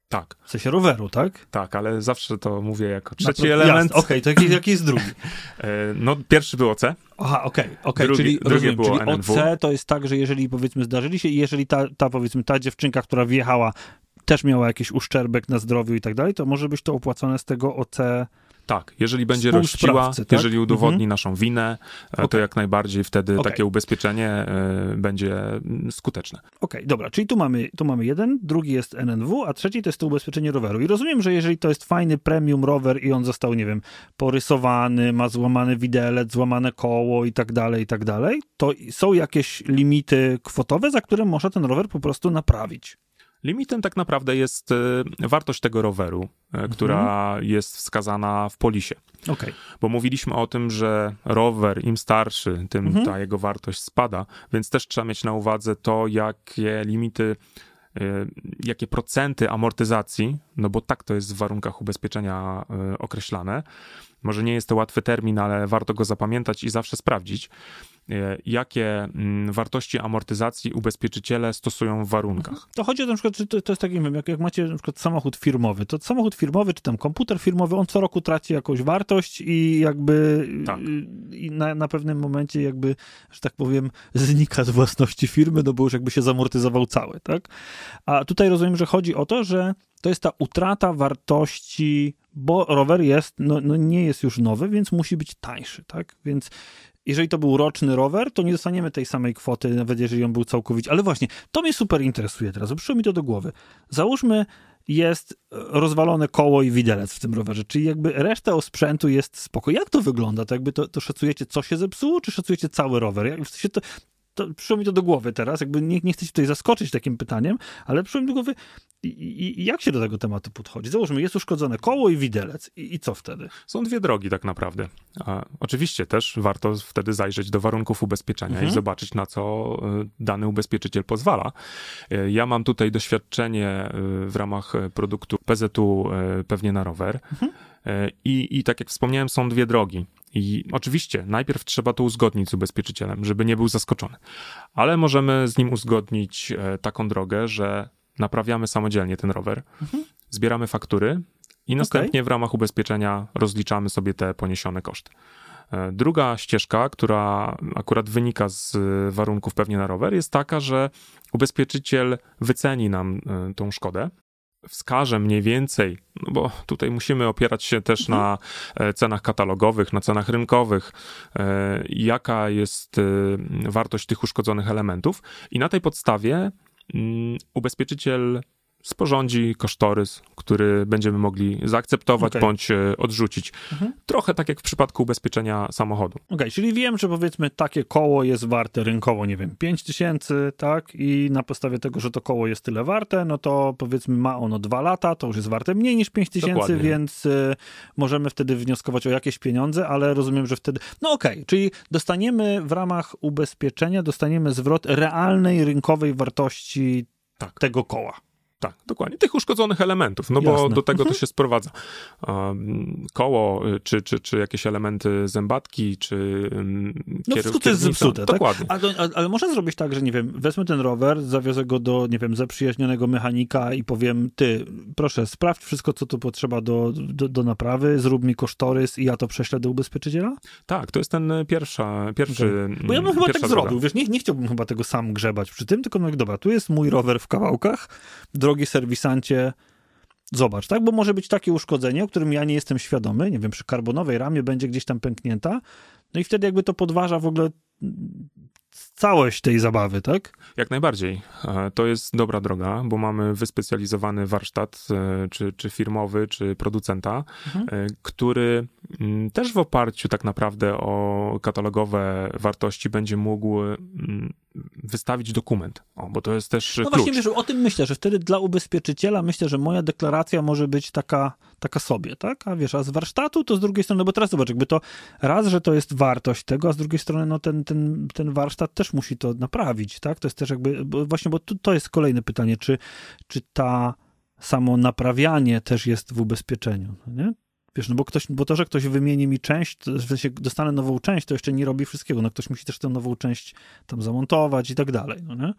Speaker 1: Tak.
Speaker 4: W sensie roweru, tak?
Speaker 1: Tak, ale zawsze to mówię jako trzeci
Speaker 4: Napra-
Speaker 1: element.
Speaker 4: Okej, okay, to jaki, jaki jest drugi?
Speaker 1: No, pierwszy był O C.
Speaker 4: Aha, okej, okay, okej,
Speaker 1: okay.
Speaker 4: czyli,
Speaker 1: drugie
Speaker 4: rozumiem,
Speaker 1: było
Speaker 4: czyli
Speaker 1: N N W.
Speaker 4: O C to jest tak, że jeżeli powiedzmy zdarzyli się i jeżeli ta, ta powiedzmy ta dziewczynka, która wjechała, też miała jakiś uszczerbek na zdrowiu i tak dalej, to może być to opłacone z tego O C.
Speaker 1: Tak, jeżeli będzie rościła,
Speaker 4: tak?
Speaker 1: jeżeli udowodni
Speaker 4: mhm.
Speaker 1: naszą winę,
Speaker 4: Okay.
Speaker 1: to jak najbardziej wtedy
Speaker 4: Okay.
Speaker 1: takie ubezpieczenie y, będzie skuteczne.
Speaker 4: Okej, okay, dobra, czyli tu mamy, tu mamy jeden, drugi jest N N W, a trzeci to jest to ubezpieczenie roweru. I rozumiem, że jeżeli to jest fajny premium rower i on został, nie wiem, porysowany, ma złamany widelec, złamane koło i tak dalej, i tak dalej, to są jakieś limity kwotowe, za które można ten rower po prostu naprawić.
Speaker 1: Limitem tak naprawdę jest y, wartość tego roweru, y, mhm. która jest wskazana w polisie.
Speaker 4: Okay.
Speaker 1: Bo mówiliśmy o tym, że rower im starszy, tym mhm. ta jego wartość spada, więc też trzeba mieć na uwadze to, jakie limity, y, jakie procenty amortyzacji, no bo tak to jest w warunkach ubezpieczenia y, określane. Może nie jest to łatwy termin, ale warto go zapamiętać i zawsze sprawdzić, jakie wartości amortyzacji ubezpieczyciele stosują w warunkach.
Speaker 4: To chodzi o to, na przykład, że to, to jest tak, nie wiem, jak, jak macie na przykład samochód firmowy, to samochód firmowy, czy tam komputer firmowy, on co roku traci jakąś wartość i jakby tak. i na, na pewnym momencie jakby, że tak powiem, znika z własności firmy, no bo już jakby się zamortyzował cały, tak? A tutaj rozumiem, że chodzi o to, że to jest ta utrata wartości, bo rower jest, no, no nie jest już nowy, więc musi być tańszy, tak? Więc jeżeli to był roczny rower, to nie dostaniemy tej samej kwoty, nawet jeżeli on był całkowicie. Ale właśnie, to mnie super interesuje teraz, bo przyszło mi to do głowy. Załóżmy, jest rozwalone koło i widelec w tym rowerze, czyli jakby reszta osprzętu jest spoko. Jak to wygląda? To jakby to, to szacujecie, co się zepsuło, czy szacujecie cały rower? Jak, w sensie to, to przyszło mi to do głowy teraz, jakby nie, nie chcę się tutaj zaskoczyć takim pytaniem, ale przyszło mi do głowy, i, i, i jak się do tego tematu podchodzi? Załóżmy, jest uszkodzone koło i widelec. I, i co wtedy?
Speaker 1: Są dwie drogi tak naprawdę. A oczywiście też warto wtedy zajrzeć do warunków ubezpieczenia mhm. i zobaczyć, na co dany ubezpieczyciel pozwala. Ja mam tutaj doświadczenie w ramach produktu P Z U Pewnie na rower. Mhm. I, I tak jak wspomniałem, są dwie drogi. I oczywiście najpierw trzeba to uzgodnić z ubezpieczycielem, żeby nie był zaskoczony. Ale możemy z nim uzgodnić taką drogę, że naprawiamy samodzielnie ten rower, mhm. zbieramy faktury i następnie okay. w ramach ubezpieczenia rozliczamy sobie te poniesione koszty. Druga ścieżka, która akurat wynika z warunków Pewnie na rower, jest taka, że ubezpieczyciel wyceni nam tą szkodę, wskaże mniej więcej, no bo tutaj musimy opierać się też mhm. na cenach katalogowych, na cenach rynkowych, jaka jest wartość tych uszkodzonych elementów i na tej podstawie ubezpieczyciel sporządzi kosztorys, który będziemy mogli zaakceptować okay. bądź odrzucić. Mhm. Trochę tak jak w przypadku ubezpieczenia samochodu.
Speaker 4: Okej, okay, czyli wiem, że powiedzmy takie koło jest warte rynkowo, nie wiem, pięć tysięcy, tak? I na podstawie tego, że to koło jest tyle warte, no to powiedzmy ma ono dwa lata, to już jest warte mniej niż pięć tysięcy, więc y, możemy wtedy wnioskować o jakieś pieniądze, ale rozumiem, że wtedy... No okej, okay, czyli dostaniemy w ramach ubezpieczenia, dostaniemy zwrot realnej, rynkowej wartości tak. tego koła.
Speaker 1: Tak, dokładnie. Tych uszkodzonych elementów, no
Speaker 4: Jasne.
Speaker 1: bo do tego
Speaker 4: mhm.
Speaker 1: to się sprowadza. Um, koło, czy, czy, czy jakieś elementy zębatki, czy um,
Speaker 4: no wszystko to jest zepsute, tak?
Speaker 1: Dokładnie.
Speaker 4: Ale, ale, ale można zrobić tak, że nie wiem, wezmę ten rower, zawiozę go do, nie wiem, zaprzyjaźnionego mechanika i powiem, ty, proszę, sprawdź wszystko, co tu potrzeba do, do, do naprawy, zrób mi kosztorys i ja to prześlę do ubezpieczyciela?
Speaker 1: Tak, to jest ten pierwsza, pierwszy
Speaker 4: okay. Bo ja bym chyba tak droga. zrobił, wiesz, nie, nie chciałbym chyba tego sam grzebać przy tym, tylko no dobra, tu jest mój rower w kawałkach, drogi serwisancie, zobacz, tak? Bo może być takie uszkodzenie, o którym ja nie jestem świadomy, nie wiem, przy karbonowej ramie będzie gdzieś tam pęknięta, no i wtedy jakby to podważa w ogóle całość tej zabawy, tak?
Speaker 1: Jak najbardziej. To jest dobra droga, bo mamy wyspecjalizowany warsztat, czy, czy firmowy, czy producenta, mhm. który też w oparciu tak naprawdę o katalogowe wartości będzie mógł wystawić dokument. O, bo to jest też
Speaker 4: no
Speaker 1: klucz.
Speaker 4: No właśnie, wiesz, o tym myślę, że wtedy dla ubezpieczyciela myślę, że moja deklaracja może być taka, taka sobie, tak? A wiesz, a z warsztatu to z drugiej strony, no bo teraz zobacz, jakby to raz, że to jest wartość tego, a z drugiej strony no ten, ten, ten warsztat też musi to naprawić, tak? To jest też jakby, bo właśnie, bo tu, to jest kolejne pytanie, czy, czy ta samo naprawianie też jest w ubezpieczeniu, no nie? Wiesz, no bo ktoś, bo to, że ktoś wymieni mi część, to, że się dostanę nową część, to jeszcze nie robi wszystkiego. No ktoś musi też tę nową część tam zamontować i tak dalej, no nie?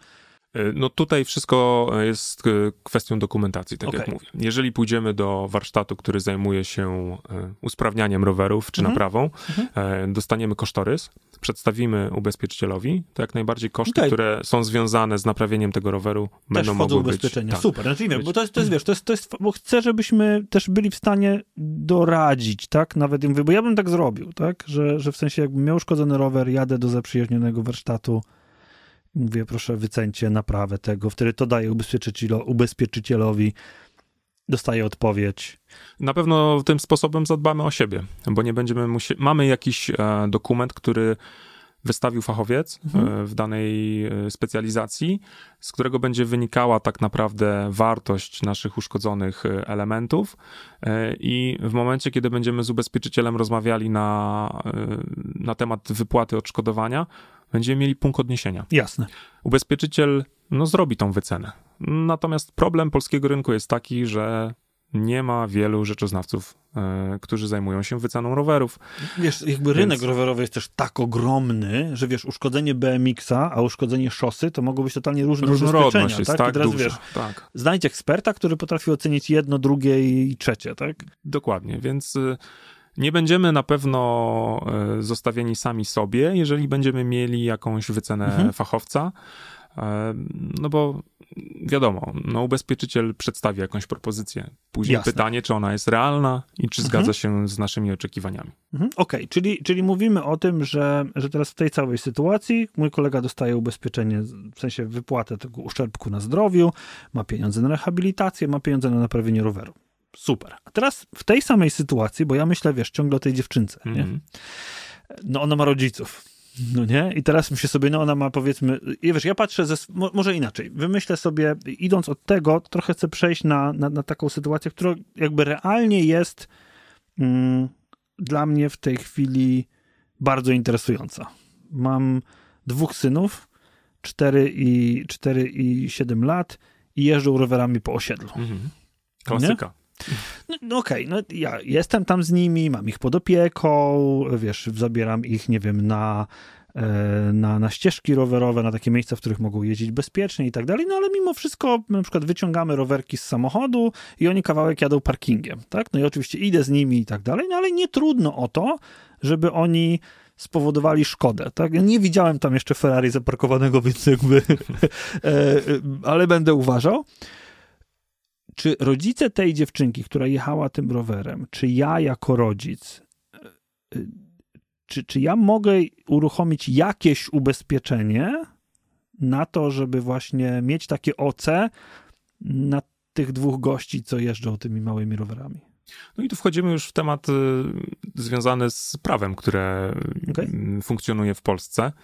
Speaker 1: No tutaj wszystko jest kwestią dokumentacji, tak
Speaker 4: Okay.
Speaker 1: jak mówię. Jeżeli pójdziemy do warsztatu, który zajmuje się usprawnianiem rowerów czy
Speaker 4: Mhm.
Speaker 1: naprawą,
Speaker 4: Mhm.
Speaker 1: dostaniemy kosztorys, przedstawimy ubezpieczycielowi, to jak najbardziej koszty,
Speaker 4: Okay.
Speaker 1: które są związane z naprawieniem tego roweru,
Speaker 4: Też
Speaker 1: będą
Speaker 4: wchodzą
Speaker 1: mogły być...
Speaker 4: ubezpieczenia.
Speaker 1: Tak.
Speaker 4: Super. Znaczy, nie,
Speaker 1: Być-
Speaker 4: bo to jest, to jest, wiesz, to jest, to jest, bo chcę, żebyśmy też byli w stanie doradzić, tak? Nawet, ja mówię, bo ja bym tak zrobił, tak? Że, że w sensie jakbym miał uszkodzony rower, jadę do zaprzyjaźnionego warsztatu, mówię, proszę, wycencie naprawę tego, wtedy to daję ubezpieczycielo, ubezpieczycielowi, dostaję odpowiedź.
Speaker 1: Na pewno tym sposobem zadbamy o siebie, bo nie będziemy musieli... Mamy jakiś e, dokument, który wystawił fachowiec
Speaker 4: Mhm.
Speaker 1: e, w danej e, specjalizacji, z którego będzie wynikała tak naprawdę wartość naszych uszkodzonych e, elementów e, i w momencie, kiedy będziemy z ubezpieczycielem rozmawiali na, e, na temat wypłaty odszkodowania, będziemy mieli punkt odniesienia.
Speaker 4: Jasne.
Speaker 1: Ubezpieczyciel no, zrobi tą wycenę. Natomiast problem polskiego rynku jest taki, że nie ma wielu rzeczoznawców, e, którzy zajmują się wyceną rowerów.
Speaker 4: Wiesz, jakby rynek rowerowy jest też tak ogromny, że wiesz, uszkodzenie B M X-a, a uszkodzenie szosy, to mogą być totalnie różne
Speaker 1: Różnorodność
Speaker 4: ubezpieczenia,
Speaker 1: jest
Speaker 4: tak?
Speaker 1: tak
Speaker 4: I teraz
Speaker 1: duża.
Speaker 4: wiesz,
Speaker 1: Tak,
Speaker 4: znajdź eksperta, który potrafi ocenić jedno, drugie i trzecie, tak?
Speaker 1: dokładnie, więc y, nie będziemy na pewno y, zostawieni sami sobie, jeżeli będziemy mieli jakąś wycenę
Speaker 4: Mhm.
Speaker 1: fachowca, y, no bo wiadomo, no ubezpieczyciel przedstawi jakąś propozycję. Później
Speaker 4: Jasne.
Speaker 1: pytanie, czy ona jest realna i czy
Speaker 4: Mhm.
Speaker 1: zgadza się z naszymi oczekiwaniami.
Speaker 4: Mhm. Okej, czyli, czyli mówimy o tym, że, że teraz w tej całej sytuacji mój kolega dostaje ubezpieczenie, w sensie wypłatę tego uszczerbku na zdrowiu, ma pieniądze na rehabilitację, ma pieniądze na naprawienie roweru. Super. A teraz w tej samej sytuacji, bo ja myślę, wiesz, ciągle o tej dziewczynce, nie?
Speaker 1: Mhm.
Speaker 4: No ona ma rodziców, no nie? I teraz myślę sobie, no ona ma powiedzmy, i wiesz, ja patrzę, ze, mo- może inaczej, wymyślę sobie, idąc od tego, trochę chcę przejść na, na, na taką sytuację, która jakby realnie jest mm, dla mnie w tej chwili bardzo interesująca. Mam dwóch synów, cztery i, cztery i siedem lat i jeżdżą rowerami po osiedlu.
Speaker 1: Mhm. Klasyka.
Speaker 4: No, no okej, no ja jestem tam z nimi, mam ich pod opieką, wiesz, zabieram ich, nie wiem, na, e, na, na ścieżki rowerowe, na takie miejsca, w których mogą jeździć bezpiecznie i tak dalej, no ale mimo wszystko na przykład wyciągamy rowerki z samochodu i oni kawałek jadą parkingiem, tak? No i oczywiście idę z nimi i tak dalej, no ale nie trudno o to, żeby oni spowodowali szkodę, tak? Ja nie widziałem tam jeszcze Ferrari zaparkowanego, więc jakby, e, ale będę uważał. Czy rodzice tej dziewczynki, która jechała tym rowerem, czy ja jako rodzic, czy, czy ja mogę uruchomić jakieś ubezpieczenie na to, żeby właśnie mieć takie O C na tych dwóch gości, co jeżdżą tymi małymi rowerami?
Speaker 1: No i tu wchodzimy już w temat y, związany z prawem, które
Speaker 4: Okej.
Speaker 1: y, funkcjonuje w Polsce. Y,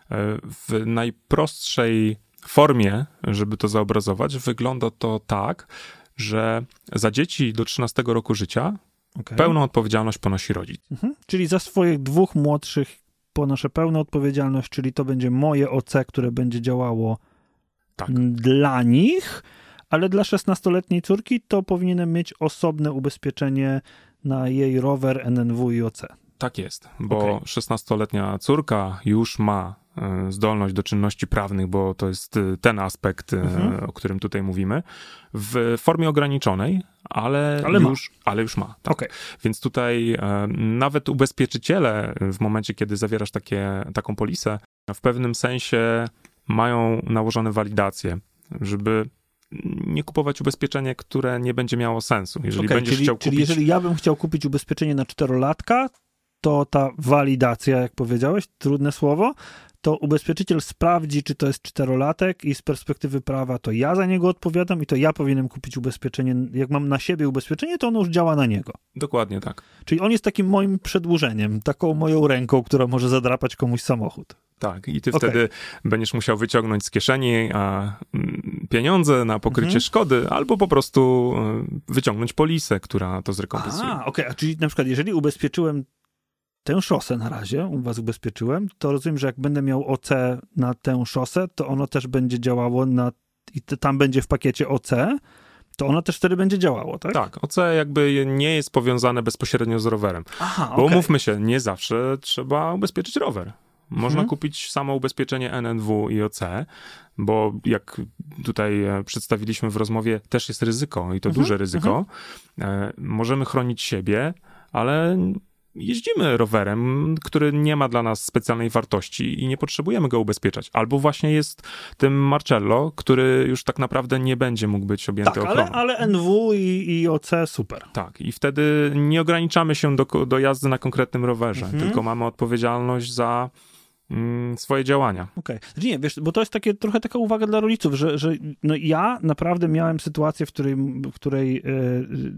Speaker 1: w najprostszej formie, żeby to zobrazować, wygląda to tak, że za dzieci do trzynastego roku życia
Speaker 4: Okay.
Speaker 1: pełną odpowiedzialność ponosi rodzic.
Speaker 4: Mhm. Czyli za swoich dwóch młodszych ponoszę pełną odpowiedzialność, czyli to będzie moje O C, które będzie działało
Speaker 1: Tak.
Speaker 4: dla nich, ale dla szesnastoletniej córki to powinienem mieć osobne ubezpieczenie na jej rower, N N W i O C.
Speaker 1: Tak jest, bo
Speaker 4: Okej.
Speaker 1: szesnastoletnia córka już ma e, zdolność do czynności prawnych, bo to jest e, ten aspekt, e,
Speaker 4: Mhm.
Speaker 1: o którym tutaj mówimy, w formie ograniczonej, ale,
Speaker 4: Ale ma.
Speaker 1: już, ale już ma. Tak.
Speaker 4: Okej.
Speaker 1: Więc tutaj e, nawet ubezpieczyciele w momencie, kiedy zawierasz takie, taką polisę, w pewnym sensie mają nałożone walidacje, żeby nie kupować ubezpieczenie, które nie będzie miało sensu. Jeżeli
Speaker 4: Okej,
Speaker 1: będziesz
Speaker 4: czyli,
Speaker 1: chciał
Speaker 4: czyli
Speaker 1: kupić...
Speaker 4: jeżeli ja bym chciał kupić ubezpieczenie na czterolatka, to ta walidacja, jak powiedziałeś, trudne słowo, to ubezpieczyciel sprawdzi, czy to jest czterolatek i z perspektywy prawa to ja za niego odpowiadam i to ja powinienem kupić ubezpieczenie. Jak mam na siebie ubezpieczenie, to ono już działa na niego.
Speaker 1: Dokładnie tak.
Speaker 4: Czyli on jest takim moim przedłużeniem, taką moją ręką, która może zadrapać komuś samochód.
Speaker 1: Tak, i ty
Speaker 4: Okej.
Speaker 1: wtedy będziesz musiał wyciągnąć z kieszeni a, mm, pieniądze na pokrycie
Speaker 4: Mhm.
Speaker 1: szkody, albo po prostu y, wyciągnąć polisę, która to zrekompensuje.
Speaker 4: A, okej, a czyli na przykład jeżeli ubezpieczyłem tę szosę na razie, u was ubezpieczyłem, to rozumiem, że jak będę miał O C na tę szosę, to ono też będzie działało na, i t- tam będzie w pakiecie O C, to ono też wtedy będzie działało, tak?
Speaker 1: Tak, O C jakby nie jest powiązane bezpośrednio z rowerem.
Speaker 4: Aha,
Speaker 1: Bo
Speaker 4: okej.
Speaker 1: umówmy się, nie zawsze trzeba ubezpieczyć rower. Można
Speaker 4: Mhm.
Speaker 1: kupić samo ubezpieczenie N N W i O C, bo jak tutaj e, przedstawiliśmy w rozmowie, też jest ryzyko i to
Speaker 4: Mhm.
Speaker 1: duże ryzyko. E, możemy chronić siebie, ale jeździmy rowerem, który nie ma dla nas specjalnej wartości i nie potrzebujemy go ubezpieczać. Albo właśnie jest tym Marcello, który już tak naprawdę nie będzie mógł być objęty
Speaker 4: Tak,
Speaker 1: ochroną.
Speaker 4: ale, ale N W i, i O C super.
Speaker 1: Tak, i wtedy nie ograniczamy się do, do jazdy na konkretnym rowerze,
Speaker 4: Mhm.
Speaker 1: tylko mamy odpowiedzialność za mm, swoje działania.
Speaker 4: Okej. Okay. Nie, wiesz, bo to jest takie, trochę taka uwaga dla rodziców, że, że no ja naprawdę miałem sytuację, w której, w której yy,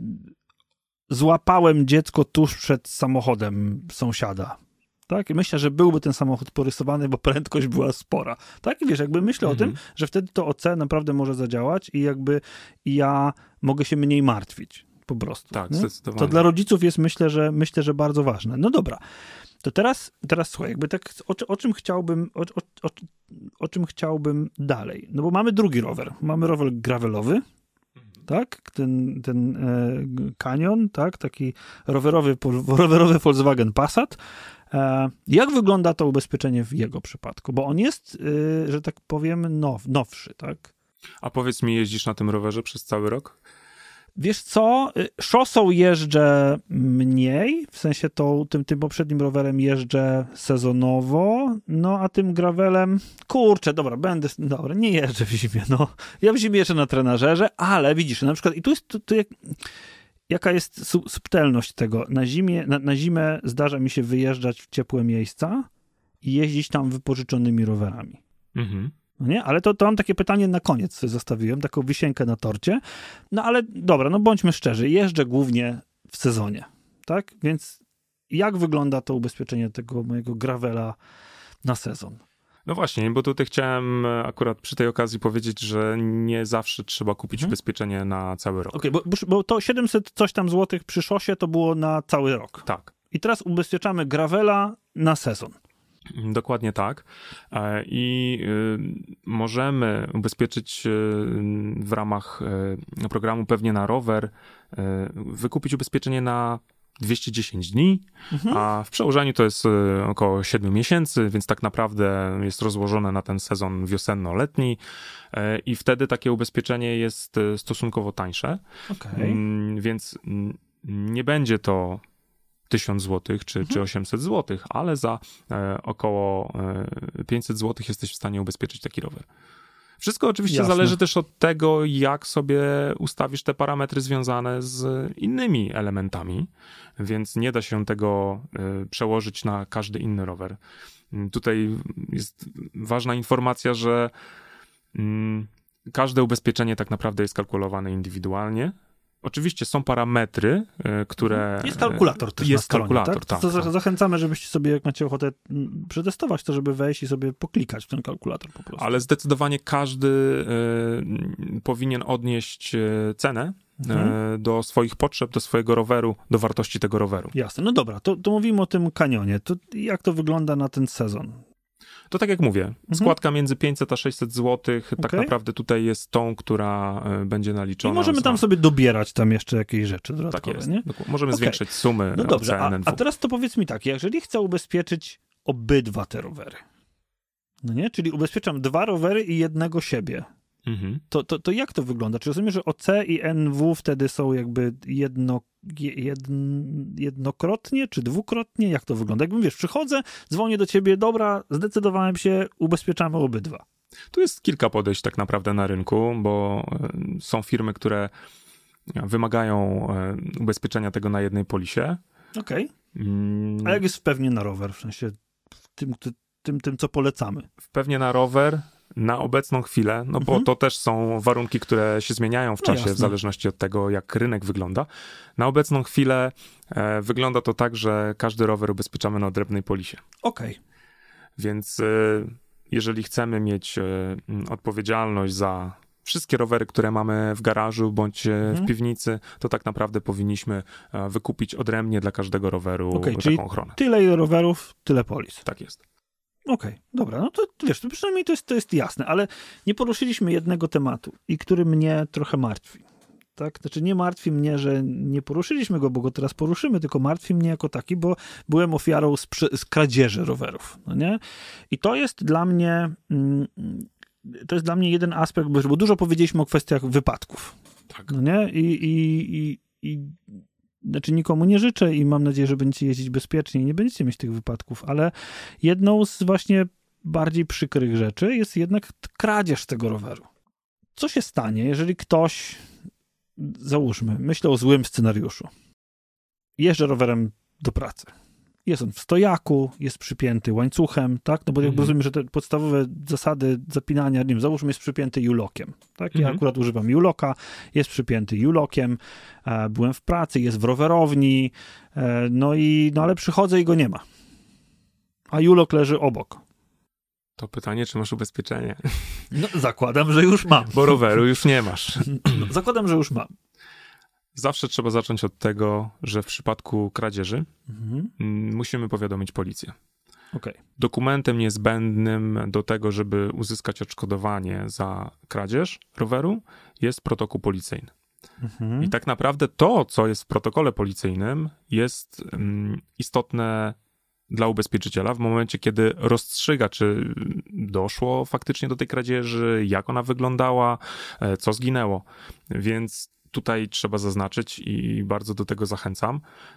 Speaker 4: złapałem dziecko tuż przed samochodem sąsiada. Tak? I myślę, że byłby ten samochód porysowany, bo prędkość była spora. Tak? I wiesz, jakby myślę
Speaker 1: Mhm.
Speaker 4: o tym, że wtedy to O C naprawdę może zadziałać i jakby ja mogę się mniej martwić. Po prostu.
Speaker 1: Tak,
Speaker 4: nie?
Speaker 1: zdecydowanie.
Speaker 4: To dla rodziców jest, myślę, że myślę, że bardzo ważne. No dobra. To teraz, teraz słuchaj, jakby tak, o, o czym chciałbym, o, o, o, o czym chciałbym dalej? No bo mamy drugi rower. Mamy rower gravelowy, tak? Ten, ten e, Canyon, tak? Taki rowerowy, rowerowy Volkswagen Passat. E, jak wygląda to ubezpieczenie w jego przypadku? Bo on jest, e, że tak powiem, now, nowszy, tak?
Speaker 1: A powiedz mi, jeździsz na tym rowerze przez cały rok?
Speaker 4: Wiesz co, szosą jeżdżę mniej, w sensie to, tym, tym poprzednim rowerem jeżdżę sezonowo, no a tym gravelem, kurczę, dobra, będę, dobra, nie jeżdżę w zimie, no. Ja w zimie jeżdżę na trenażerze, ale widzisz, na przykład, i tu jest, tu, tu jak, jaka jest su, subtelność tego, na zimie, na, na zimę zdarza mi się wyjeżdżać w ciepłe miejsca i jeździć tam wypożyczonymi rowerami.
Speaker 1: Mhm.
Speaker 4: No nie? Ale to, to mam takie pytanie na koniec sobie zostawiłem, taką wisienkę na torcie. No ale dobra, no bądźmy szczerzy, jeżdżę głównie w sezonie, tak? Więc jak wygląda to ubezpieczenie tego mojego gravela na sezon?
Speaker 1: No właśnie, bo tutaj chciałem akurat przy tej okazji powiedzieć, że nie zawsze trzeba kupić
Speaker 4: Mhm.
Speaker 1: ubezpieczenie na cały rok.
Speaker 4: Okej, okay, bo, bo to siedemset coś tam złotych przy szosie to było na cały rok.
Speaker 1: Tak.
Speaker 4: I teraz ubezpieczamy gravela na sezon.
Speaker 1: Dokładnie tak. E, I y, możemy ubezpieczyć y, w ramach y, programu Pewnie na rower, y, wykupić ubezpieczenie na dwieście dziesięć dni,
Speaker 4: Mhm.
Speaker 1: a w przełożeniu to jest y, około siedem miesięcy, więc tak naprawdę jest rozłożone na ten sezon wiosenno-letni y, i wtedy takie ubezpieczenie jest y, stosunkowo tańsze.
Speaker 4: Okej.
Speaker 1: Mm, więc mm, nie będzie to tysiąc złotych czy,
Speaker 4: Mhm.
Speaker 1: czy osiemset złotych, ale za e, około e, pięćset złotych jesteś w stanie ubezpieczyć taki rower. Wszystko oczywiście
Speaker 4: Jasne.
Speaker 1: zależy też od tego, jak sobie ustawisz te parametry związane z innymi elementami, więc nie da się tego e, przełożyć na każdy inny rower. Mm, Tutaj jest ważna informacja, że mm, każde ubezpieczenie tak naprawdę jest kalkulowane indywidualnie. Oczywiście są parametry, e, które...
Speaker 4: Jest kalkulator też
Speaker 1: Jest
Speaker 4: na stronie,
Speaker 1: kalkulator,
Speaker 4: tak?
Speaker 1: tak,
Speaker 4: To za-
Speaker 1: tak.
Speaker 4: zachęcamy, żebyście sobie, jak macie ochotę mm, przetestować, to żeby wejść i sobie poklikać w ten kalkulator po prostu.
Speaker 1: Ale zdecydowanie każdy e, powinien odnieść e, cenę
Speaker 4: Mhm.
Speaker 1: e, do swoich potrzeb, do swojego roweru, do wartości tego roweru.
Speaker 4: Jasne, no dobra, to, to mówimy o tym kanionie. To jak to wygląda na ten sezon?
Speaker 1: To tak jak mówię, składka między pięćset a sześćset złotych tak
Speaker 4: Okej.
Speaker 1: naprawdę tutaj jest tą, która e, będzie
Speaker 4: I
Speaker 1: naliczona.
Speaker 4: możemy tam
Speaker 1: za...
Speaker 4: sobie dobierać tam jeszcze jakieś rzeczy
Speaker 1: Tak
Speaker 4: dodatkowe,
Speaker 1: jest.
Speaker 4: nie?
Speaker 1: Dokładnie. Możemy
Speaker 4: Okej.
Speaker 1: zwiększyć sumy
Speaker 4: No dobrze, a,
Speaker 1: O C N N W.
Speaker 4: a teraz to powiedz mi tak, jeżeli chcę ubezpieczyć obydwa te rowery, no nie? Czyli ubezpieczam dwa rowery i jednego siebie,
Speaker 1: Mhm.
Speaker 4: to, to, to jak to wygląda? Czy rozumiem, że O C i N W wtedy są jakby jedno, jedn, jednokrotnie, czy dwukrotnie? Jak to wygląda? Jakbym, wiesz, przychodzę, dzwonię do ciebie, dobra, zdecydowałem się, ubezpieczamy obydwa.
Speaker 1: Tu jest kilka podejść tak naprawdę na rynku, bo e, są firmy, które wymagają e, ubezpieczenia tego na jednej polisie.
Speaker 4: Okej.
Speaker 1: Mm,
Speaker 4: A jak jest pewnie na rower, w sensie tym, tym, tym co polecamy?
Speaker 1: Pewnie na rower, na obecną chwilę, no bo
Speaker 4: Mhm.
Speaker 1: to też są warunki, które się zmieniają w
Speaker 4: No
Speaker 1: czasie,
Speaker 4: jasne.
Speaker 1: w zależności od tego, jak rynek wygląda. Na obecną chwilę e, wygląda to tak, że każdy rower ubezpieczamy na odrębnej polisie.
Speaker 4: Okej.
Speaker 1: Więc e, jeżeli chcemy mieć e, m, odpowiedzialność za wszystkie rowery, które mamy w garażu bądź e,
Speaker 4: Mhm.
Speaker 1: w piwnicy, to tak naprawdę powinniśmy e, wykupić odrębnie dla każdego roweru
Speaker 4: Okej,
Speaker 1: taką
Speaker 4: czyli-
Speaker 1: ochronę.
Speaker 4: Tyle ile rowerów, tyle polis.
Speaker 1: Tak jest.
Speaker 4: Okej, dobra, no to wiesz, to przynajmniej to jest, to jest jasne, ale nie poruszyliśmy jednego tematu i który mnie trochę martwi. Tak? Znaczy nie martwi mnie, że nie poruszyliśmy go, bo go teraz poruszymy, tylko martwi mnie jako taki, bo byłem ofiarą z, z kradzieży rowerów. No nie? I to jest dla mnie mm, to jest dla mnie jeden aspekt, bo dużo powiedzieliśmy o kwestiach wypadków.
Speaker 1: Tak.
Speaker 4: No nie? I, i, i, i znaczy nikomu nie życzę i mam nadzieję, że będziecie jeździć bezpiecznie i nie będziecie mieć tych wypadków, ale jedną z właśnie bardziej przykrych rzeczy jest jednak kradzież tego roweru. Co się stanie, jeżeli ktoś, załóżmy, myślę o złym scenariuszu, jeżdżę rowerem do pracy. Jest on w stojaku, jest przypięty łańcuchem, tak? No bo jakby
Speaker 1: Mhm.
Speaker 4: rozumiem, że te podstawowe zasady zapinania, nie wiem, załóżmy, jest przypięty julokiem, tak? Ja
Speaker 1: Mhm.
Speaker 4: akurat używam juloka, jest przypięty julokiem, e, byłem w pracy, jest w rowerowni, e, no i, no ale przychodzę i go nie ma. A julok leży obok.
Speaker 1: To pytanie, czy masz ubezpieczenie?
Speaker 4: No, zakładam, że już mam.
Speaker 1: Bo roweru już nie masz.
Speaker 4: No, zakładam, że już mam.
Speaker 1: Zawsze trzeba zacząć od tego, że w przypadku kradzieży
Speaker 4: Mhm.
Speaker 1: mm, musimy powiadomić policję.
Speaker 4: Okej.
Speaker 1: Dokumentem niezbędnym do tego, żeby uzyskać odszkodowanie za kradzież roweru, jest protokół policyjny.
Speaker 4: Mhm.
Speaker 1: I tak naprawdę to, co jest w protokole policyjnym, jest mm, istotne dla ubezpieczyciela w momencie, kiedy rozstrzyga, czy doszło faktycznie do tej kradzieży, jak ona wyglądała, e, co zginęło. Więc tutaj trzeba zaznaczyć i bardzo do tego zachęcam,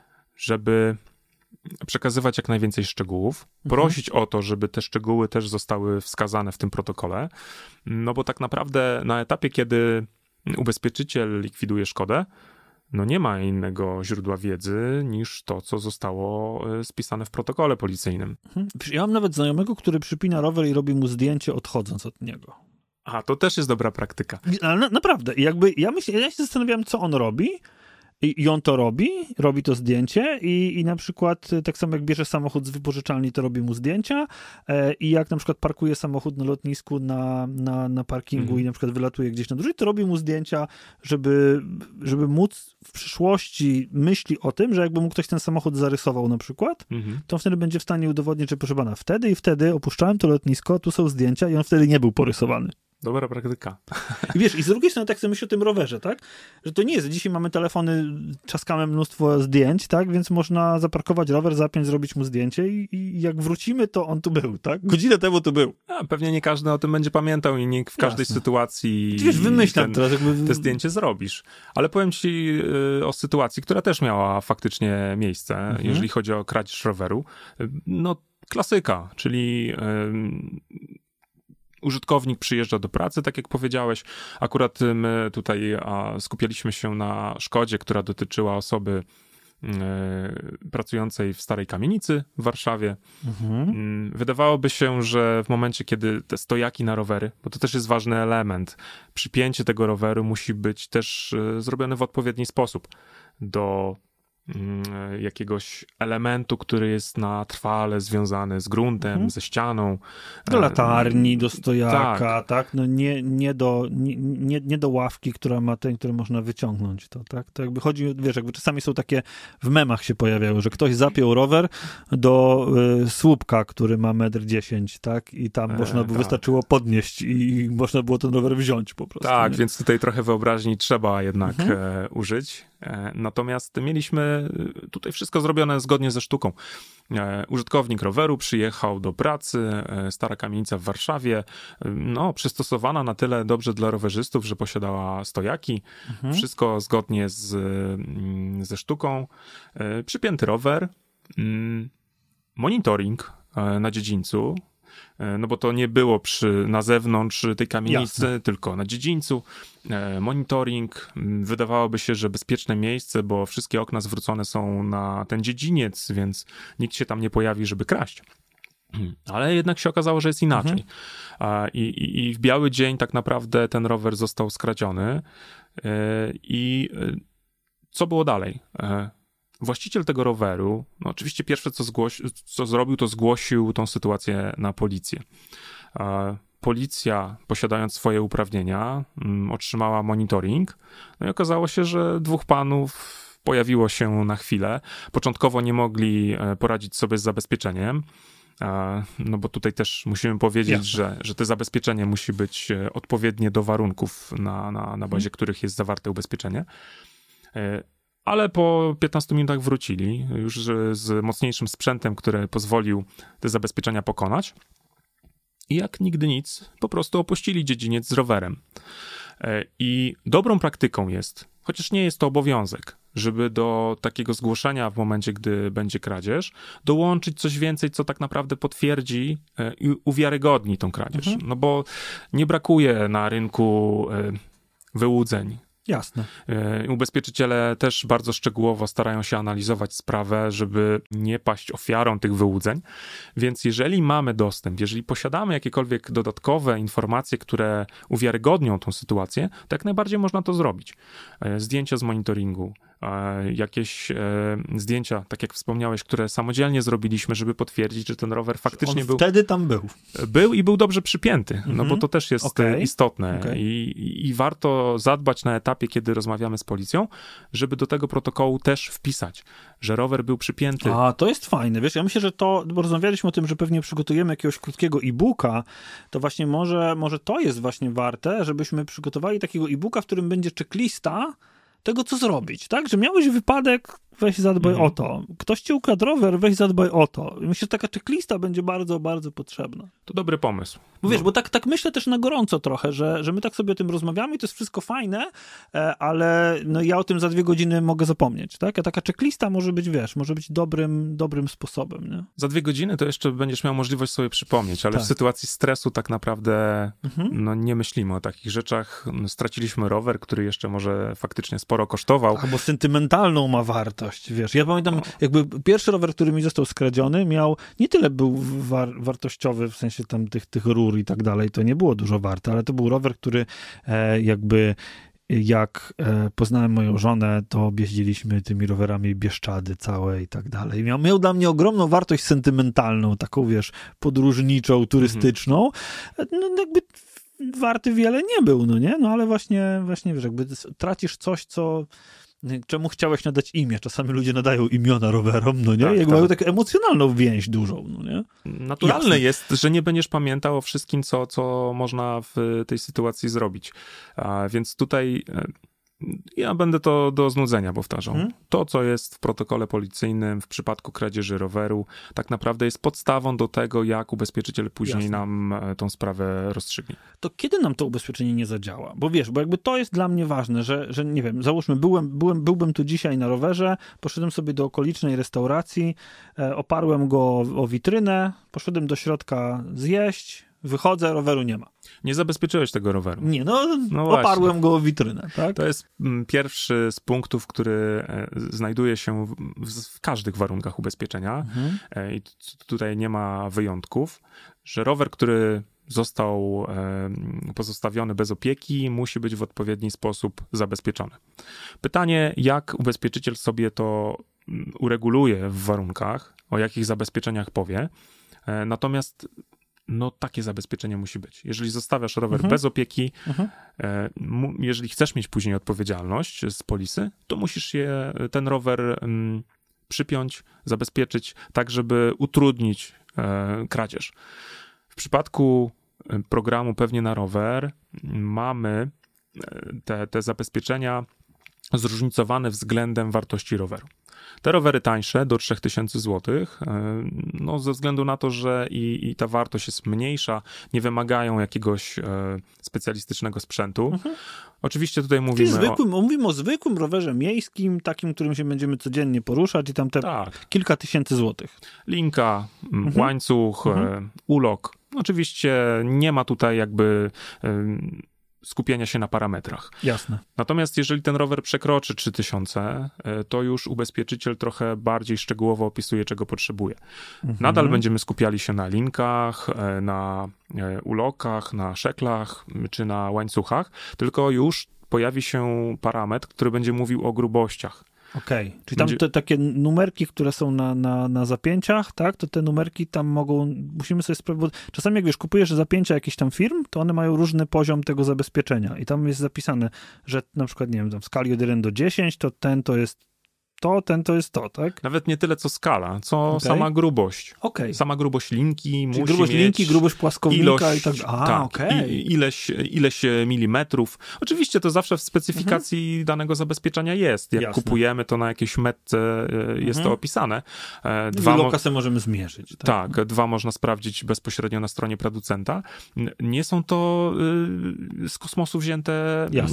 Speaker 1: żeby przekazywać jak najwięcej szczegółów, prosić o to, żeby te szczegóły też zostały wskazane w tym protokole, no bo tak naprawdę na etapie, kiedy ubezpieczyciel likwiduje szkodę, no nie ma innego źródła wiedzy niż to, co zostało e, spisane w protokole policyjnym.
Speaker 4: Mhm. Ja mam nawet znajomego, który przypina rower i robi mu zdjęcie odchodząc od niego.
Speaker 1: A, to też jest dobra praktyka.
Speaker 4: Ale na, naprawdę, jakby ja myślę, ja się zastanawiałem, co on robi i, i on to robi, robi to zdjęcie i, i na przykład tak samo jak bierze samochód z wypożyczalni, to robi mu zdjęcia e, i jak na przykład parkuje samochód na lotnisku na, na, na parkingu
Speaker 1: Mhm.
Speaker 4: i na przykład wylatuje gdzieś na dróżę, to robi mu zdjęcia, żeby, żeby móc w przyszłości myśli o tym, że jakby mu ktoś ten samochód zarysował na przykład,
Speaker 1: Mhm.
Speaker 4: to on wtedy będzie w stanie udowodnić, że proszę pana, wtedy i wtedy opuszczałem to lotnisko, tu są zdjęcia i on wtedy nie był porysowany.
Speaker 1: Dobra praktyka.
Speaker 4: I wiesz, i z drugiej strony tak sobie myślę o tym rowerze, tak? Że to nie jest, dzisiaj mamy telefony, czaskamy mnóstwo zdjęć, tak? Więc można zaparkować rower, zapiąć, zrobić mu zdjęcie i, i jak wrócimy, to on tu był, tak? Godzinę temu tu był.
Speaker 1: A, pewnie nie każdy o tym będzie pamiętał i nie w każdej
Speaker 4: Jasne.
Speaker 1: sytuacji
Speaker 4: Wiesz, wymyślam
Speaker 1: ten,
Speaker 4: teraz jakby...
Speaker 1: te zdjęcie zrobisz. Ale powiem ci y, o sytuacji, która też miała faktycznie miejsce,
Speaker 4: Mhm.
Speaker 1: jeżeli chodzi o kradzież roweru. Y, No, klasyka, czyli... Y, użytkownik przyjeżdża do pracy, tak jak powiedziałeś. Akurat my tutaj a, skupialiśmy się na szkodzie, która dotyczyła osoby y, pracującej w starej kamienicy w Warszawie.
Speaker 4: Mhm.
Speaker 1: Y, wydawałoby się, że w momencie, kiedy te stojaki na rowery, bo to też jest ważny element, przypięcie tego roweru musi być też y, zrobione w odpowiedni sposób do y, jakiegoś elementu, który jest na trwale związany z gruntem,
Speaker 4: Mhm.
Speaker 1: ze ścianą.
Speaker 4: Do
Speaker 1: E,
Speaker 4: latarni, do stojaka, tak?
Speaker 1: tak.
Speaker 4: No nie, nie, do, nie, nie, nie do ławki, która ma ten, który można wyciągnąć to, tak? To jakby chodzi, wiesz, jakby czasami są takie, w memach się pojawiały, że ktoś zapiął rower do y, słupka, który ma metr dziesięć, tak? I tam
Speaker 1: E,
Speaker 4: można było,
Speaker 1: tak.
Speaker 4: wystarczyło podnieść i można było ten rower wziąć po prostu.
Speaker 1: Tak,
Speaker 4: nie?
Speaker 1: więc tutaj trochę wyobraźni trzeba jednak
Speaker 4: Mhm.
Speaker 1: e, użyć. E, natomiast mieliśmy e, tutaj wszystko zrobione zgodnie ze sztuką. E, użytkownik roweru przyjechał do pracy, e, stara kamienica w Warszawie, e, no przystosowana na tyle dobrze dla rowerzystów, że posiadała stojaki.
Speaker 4: Mhm.
Speaker 1: Wszystko zgodnie z, mm, ze sztuką. E, przypięty rower, mm, monitoring e, na dziedzińcu, e, no bo to nie było przy, na zewnątrz tej kamienicy,
Speaker 4: Jasne.
Speaker 1: tylko na dziedzińcu. E, monitoring, m, wydawałoby się, że bezpieczne miejsce, bo wszystkie okna zwrócone są na ten dziedziniec, więc nikt się tam nie pojawi, żeby kraść. Ale jednak się okazało, że jest inaczej. A, i, i, I w biały dzień tak naprawdę ten rower został skradziony. E, I e, co było dalej? E, Właściciel tego roweru, no oczywiście pierwsze co, zgłosi, co zrobił, to zgłosił tą sytuację na policję. E, Policja, posiadając swoje uprawnienia, mm, otrzymała monitoring. No i okazało się, że dwóch panów pojawiło się na chwilę. Początkowo nie mogli e, poradzić sobie z zabezpieczeniem. no bo tutaj też musimy powiedzieć,
Speaker 4: Jasne.
Speaker 1: że, że to zabezpieczenie musi być odpowiednie do warunków, na, na, na bazie hmm. których jest zawarte ubezpieczenie. Ale po piętnastu minutach wrócili już z mocniejszym sprzętem, który pozwolił te zabezpieczenia pokonać. I jak nigdy nic, po prostu opuścili dziedziniec z rowerem. I dobrą praktyką jest, chociaż nie jest to obowiązek, żeby do takiego zgłoszenia w momencie, gdy będzie kradzież, dołączyć coś więcej, co tak naprawdę potwierdzi i uwiarygodni tą kradzież. Mhm. No bo nie brakuje na rynku wyłudzeń.
Speaker 4: Jasne.
Speaker 1: Ubezpieczyciele też bardzo szczegółowo starają się analizować sprawę, żeby nie paść ofiarą tych wyłudzeń. Więc jeżeli mamy dostęp, jeżeli posiadamy jakiekolwiek dodatkowe informacje, które uwiarygodnią tą sytuację, to jak najbardziej można to zrobić. Zdjęcia z monitoringu, jakieś zdjęcia, tak jak wspomniałeś, które samodzielnie zrobiliśmy, żeby potwierdzić, że ten rower faktycznie
Speaker 4: On
Speaker 1: był...
Speaker 4: wtedy tam był.
Speaker 1: Był i był dobrze przypięty, mm-hmm. no bo to też jest okay. istotne.
Speaker 4: Okay.
Speaker 1: I, I warto zadbać na etapie, kiedy rozmawiamy z policją, żeby do tego protokołu też wpisać, że rower był przypięty.
Speaker 4: A, to jest fajne, wiesz, ja myślę, że to, bo rozmawialiśmy o tym, że pewnie przygotujemy jakiegoś krótkiego e-booka, to właśnie może, może to jest właśnie warte, żebyśmy przygotowali takiego e-booka, w którym będzie checklista tego, co zrobić, tak? Że miałeś wypadek, weź zadbaj mm. o to. Ktoś ci ukradł rower, weź zadbaj o to. Myślę, że taka checklista będzie bardzo, bardzo potrzebna.
Speaker 1: To dobry pomysł.
Speaker 4: Bo wiesz, no. bo tak, tak myślę też na gorąco trochę, że, że my tak sobie o tym rozmawiamy i to jest wszystko fajne, ale no ja o tym za dwie godziny mogę zapomnieć, tak? A taka checklista może być, wiesz, może być dobrym, dobrym sposobem, nie?
Speaker 1: Za dwie godziny to jeszcze będziesz miał możliwość sobie przypomnieć, ale tak. w sytuacji stresu tak naprawdę mhm. no, nie myślimy o takich rzeczach. Straciliśmy rower, który jeszcze może faktycznie sporo kosztował.
Speaker 4: Albo sentymentalną ma wartość, wiesz. Ja pamiętam, no. jakby pierwszy rower, który mi został skradziony, miał, nie tyle był war, wartościowy, w sensie tam tych, tych rur i tak dalej, to nie było dużo warte, ale to był rower, który e, jakby jak e, poznałem moją żonę, to jeździliśmy tymi rowerami Bieszczady całe i tak dalej. Miał, miał dla mnie ogromną wartość sentymentalną, taką, wiesz, podróżniczą, turystyczną. Mhm. No jakby warty wiele nie był, no nie? No ale właśnie, właśnie wiesz, jakby tracisz coś, co... Czemu chciałeś nadać imię? Czasami ludzie nadają imiona rowerom, no nie? Tak, Jak tak. mają taką emocjonalną więź dużą, no nie?
Speaker 1: Naturalne Jasne. jest, że nie będziesz pamiętał o wszystkim, co, co można w tej sytuacji zrobić. A więc tutaj ja będę to do znudzenia powtarzał. Hmm? To, co jest w protokole policyjnym w przypadku kradzieży roweru, tak naprawdę jest podstawą do tego, jak ubezpieczyciel później Jasne. nam tą sprawę rozstrzygnie.
Speaker 4: To kiedy nam to ubezpieczenie nie zadziała? Bo wiesz, bo jakby to jest dla mnie ważne, że, że nie wiem, załóżmy, byłem, byłem, byłbym tu dzisiaj na rowerze, poszedłem sobie do okolicznej restauracji, e, oparłem go o, o witrynę, poszedłem do środka zjeść, wychodzę, roweru nie ma.
Speaker 1: Nie zabezpieczyłeś tego roweru.
Speaker 4: Nie, no, no oparłem właśnie. go o witrynę, tak?
Speaker 1: To jest pierwszy z punktów, który znajduje się w, w każdych warunkach ubezpieczenia mhm. i t- tutaj nie ma wyjątków, że rower, który został e, pozostawiony bez opieki, musi być w odpowiedni sposób zabezpieczony. Pytanie, jak ubezpieczyciel sobie to ureguluje w warunkach, o jakich zabezpieczeniach powie, e, natomiast no takie zabezpieczenie musi być. Jeżeli zostawiasz rower mhm. bez opieki, mhm. e, mu, jeżeli chcesz mieć później odpowiedzialność z polisy, to musisz je, ten rower m, przypiąć, zabezpieczyć, tak żeby utrudnić e, kradzież. W przypadku programu Pewnie na rower mamy te, te zabezpieczenia zróżnicowane względem wartości roweru. Te rowery tańsze, do trzy tysiące złotych, no ze względu na to, że i, i ta wartość jest mniejsza, nie wymagają jakiegoś e, specjalistycznego sprzętu. Mhm. Oczywiście tutaj mówimy
Speaker 4: zwykłym,
Speaker 1: o...
Speaker 4: Mówimy o zwykłym rowerze miejskim, takim, którym się będziemy codziennie poruszać i tam te tak. kilka tysięcy złotych.
Speaker 1: Linka, mhm. łańcuch, mhm. E, ulok. Oczywiście nie ma tutaj jakby... E, skupienia się na parametrach.
Speaker 4: Jasne.
Speaker 1: Natomiast jeżeli ten rower przekroczy trzy tysiące, to już ubezpieczyciel trochę bardziej szczegółowo opisuje, czego potrzebuje. Mhm. Nadal będziemy skupiali się na linkach, na ulokach, na szeklach czy na łańcuchach, tylko już pojawi się parametr, który będzie mówił o grubościach.
Speaker 4: Okej, okay. Czyli tam te takie numerki, które są na, na, na zapięciach, tak, to te numerki tam mogą, musimy sobie sprawdzić, bo czasami jak wiesz, kupujesz zapięcia jakichś tam firm, to one mają różny poziom tego zabezpieczenia i tam jest zapisane, że na przykład, nie wiem, tam w skali od jeden do dziesięciu, to ten to jest to, ten to jest to, tak?
Speaker 1: Nawet nie tyle co skala, co
Speaker 4: Okay.
Speaker 1: sama grubość.
Speaker 4: Okay.
Speaker 1: Sama grubość linki
Speaker 4: Czyli
Speaker 1: musi
Speaker 4: grubość
Speaker 1: mieć
Speaker 4: linki, grubość płaskownika
Speaker 1: ilość,
Speaker 4: i tak dalej. A,
Speaker 1: tak,
Speaker 4: okej.
Speaker 1: i, ileś, ileś milimetrów. Oczywiście to zawsze w specyfikacji mhm. danego zabezpieczenia jest. Jak
Speaker 4: Jasne.
Speaker 1: kupujemy, to na jakiejś metce jest mhm. to opisane.
Speaker 4: Dwa lokasy mo- możemy zmierzyć. Tak?
Speaker 1: tak, dwa można sprawdzić bezpośrednio na stronie producenta. Nie są to y, z kosmosu wzięte y,